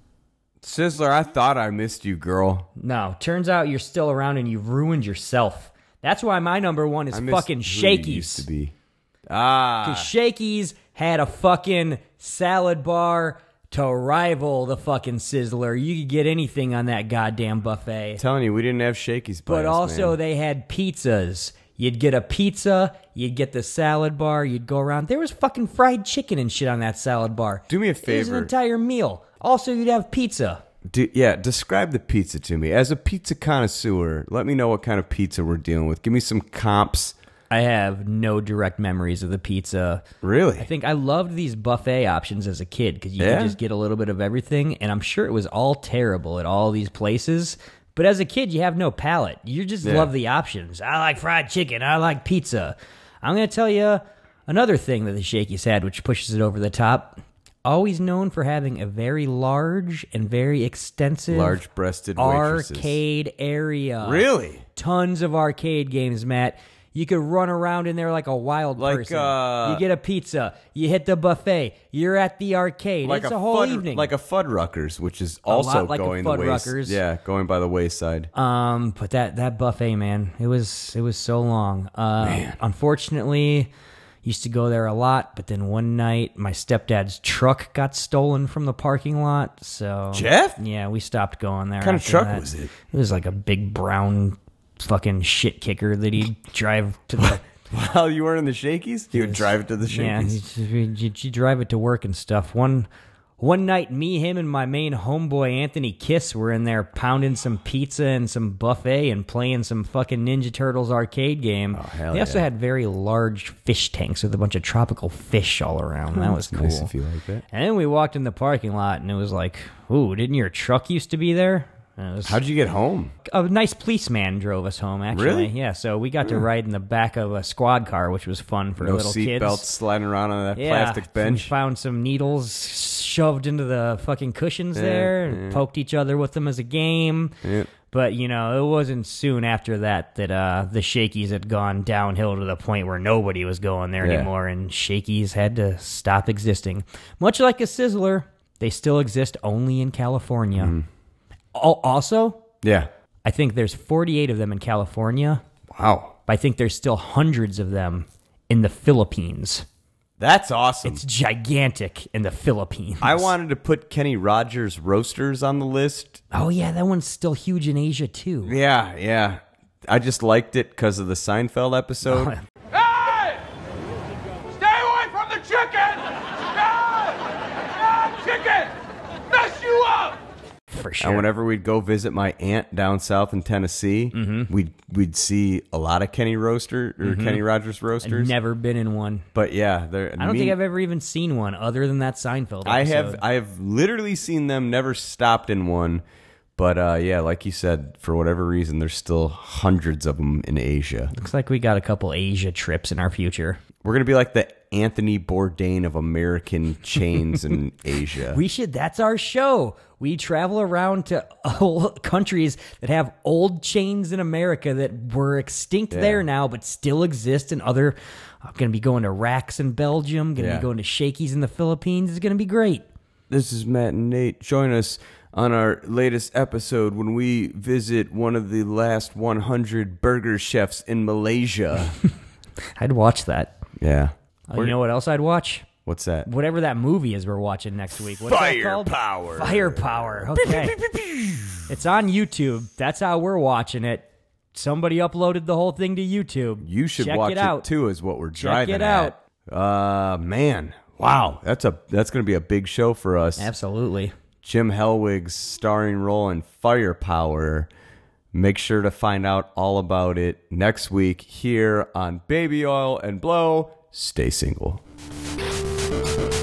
Sizzler, I thought I missed you, girl. No, turns out you're still around and you've ruined yourself. That's why my number one is I missed fucking who you used to Shakey's. be. Because Shakey's had a fucking salad bar to rival the fucking Sizzler. You could get anything on that goddamn buffet. I'm telling you, we didn't have Shakey's But bias, also, man. they had pizzas. You'd get a pizza, you'd get the salad bar, you'd go around. There was fucking fried chicken and shit on that salad bar. Do me a It was favor. an entire meal. Also, you'd have pizza. Describe the pizza to me. As a pizza connoisseur, let me know what kind of pizza we're dealing with. Give me some comps. I have no direct memories of the pizza. Really? I think I loved these buffet options as a kid because you could just get a little bit of everything, and I'm sure it was all terrible at all these places. But as a kid, you have no palate. You just love the options. I like fried chicken. I like pizza. I'm going to tell you another thing that the Shakey's had, which pushes it over the top. Always known for having a very large and very extensive Large-breasted waitresses. arcade area. Really? Tons of arcade games, Matt. You could run around in there like a wild person. You get a pizza. You hit the buffet. You're at the arcade. Like it's a whole Fud, evening. like a Fuddruckers, which is lot also like a going the ways. Fuddruckers. Yeah, going by the wayside. But that buffet, man, it was so long. Unfortunately, used to go there a lot, but then one night my stepdad's truck got stolen from the parking lot. So Jeff? Yeah, we stopped going there. What kind of after truck that. was it? It was like a big brown fucking shit kicker that he'd drive to the While you were in the Shakey's? You would drive it to the Shakey's? Yeah, you drive it to work and stuff. One night, me, him, and my main homeboy, Anthony Kiss, were in there pounding some pizza and some buffet and playing some fucking Ninja Turtles arcade game. Oh, hell They also yeah. had very large fish tanks with a bunch of tropical fish all around. That was cool. Nice if you like that. And then we walked in the parking lot, and it was like, ooh, didn't your truck used to be there? And it was How'd you get home? a nice policeman drove us home, actually. Really? Yeah, so we got to ride in the back of a squad car, which was fun for No little seat kids. belts sliding around on that Yeah, plastic We bench? found some needles shoved into the fucking cushions there and poked each other with them as a game. Yeah. But, you know, it wasn't soon after that the Shakey's had gone downhill to the point where nobody was going there Yeah. anymore, and Shakey's had to stop existing. Much like a Sizzler, they still exist only in California. Mm-hmm. Also, Yeah. I think there's 48 of them in California. Wow. But I think there's still hundreds of them in the Philippines. That's awesome. It's gigantic in the Philippines. I wanted to put Kenny Rogers Roasters on the list. Oh, yeah, that one's still huge in Asia, too. Yeah. I just liked it because of the Seinfeld episode. Hey! Stay away from the chicken! for sure. And whenever we'd go visit my aunt down south in Tennessee, we'd see a lot of Kenny Kenny Rogers roasters. I've never been in one. But yeah, I don't think I've ever even seen one other than that Seinfeld episode. I have literally seen them, never stopped in one. But yeah, like you said, for whatever reason, there's still hundreds of them in Asia. Looks like we got a couple Asia trips in our future. We're going to be like the Anthony Bourdain of American chains in Asia. That's our show. We travel around to countries that have old chains in America that were extinct there now, but still exist in other. I'm going to be going to Racks in Belgium, going to be going to Shakey's in the Philippines. It's going to be great. This is Matt and Nate. Join us on our latest episode when we visit one of the last 100 burger chefs in Malaysia. I'd watch that. Yeah. You know what else I'd watch? What's that? Whatever that movie is we're watching next week. What's that called? Firepower. Okay. It's on YouTube. That's how we're watching it. Somebody uploaded the whole thing to YouTube. You should Check watch it out. too, is what we're driving Check it out. Man. Wow. That's going to be a big show for us. Absolutely. Jim Hellwig's starring role in Firepower. Make sure to find out all about it next week here on Baby Oil and Blow. Stay single.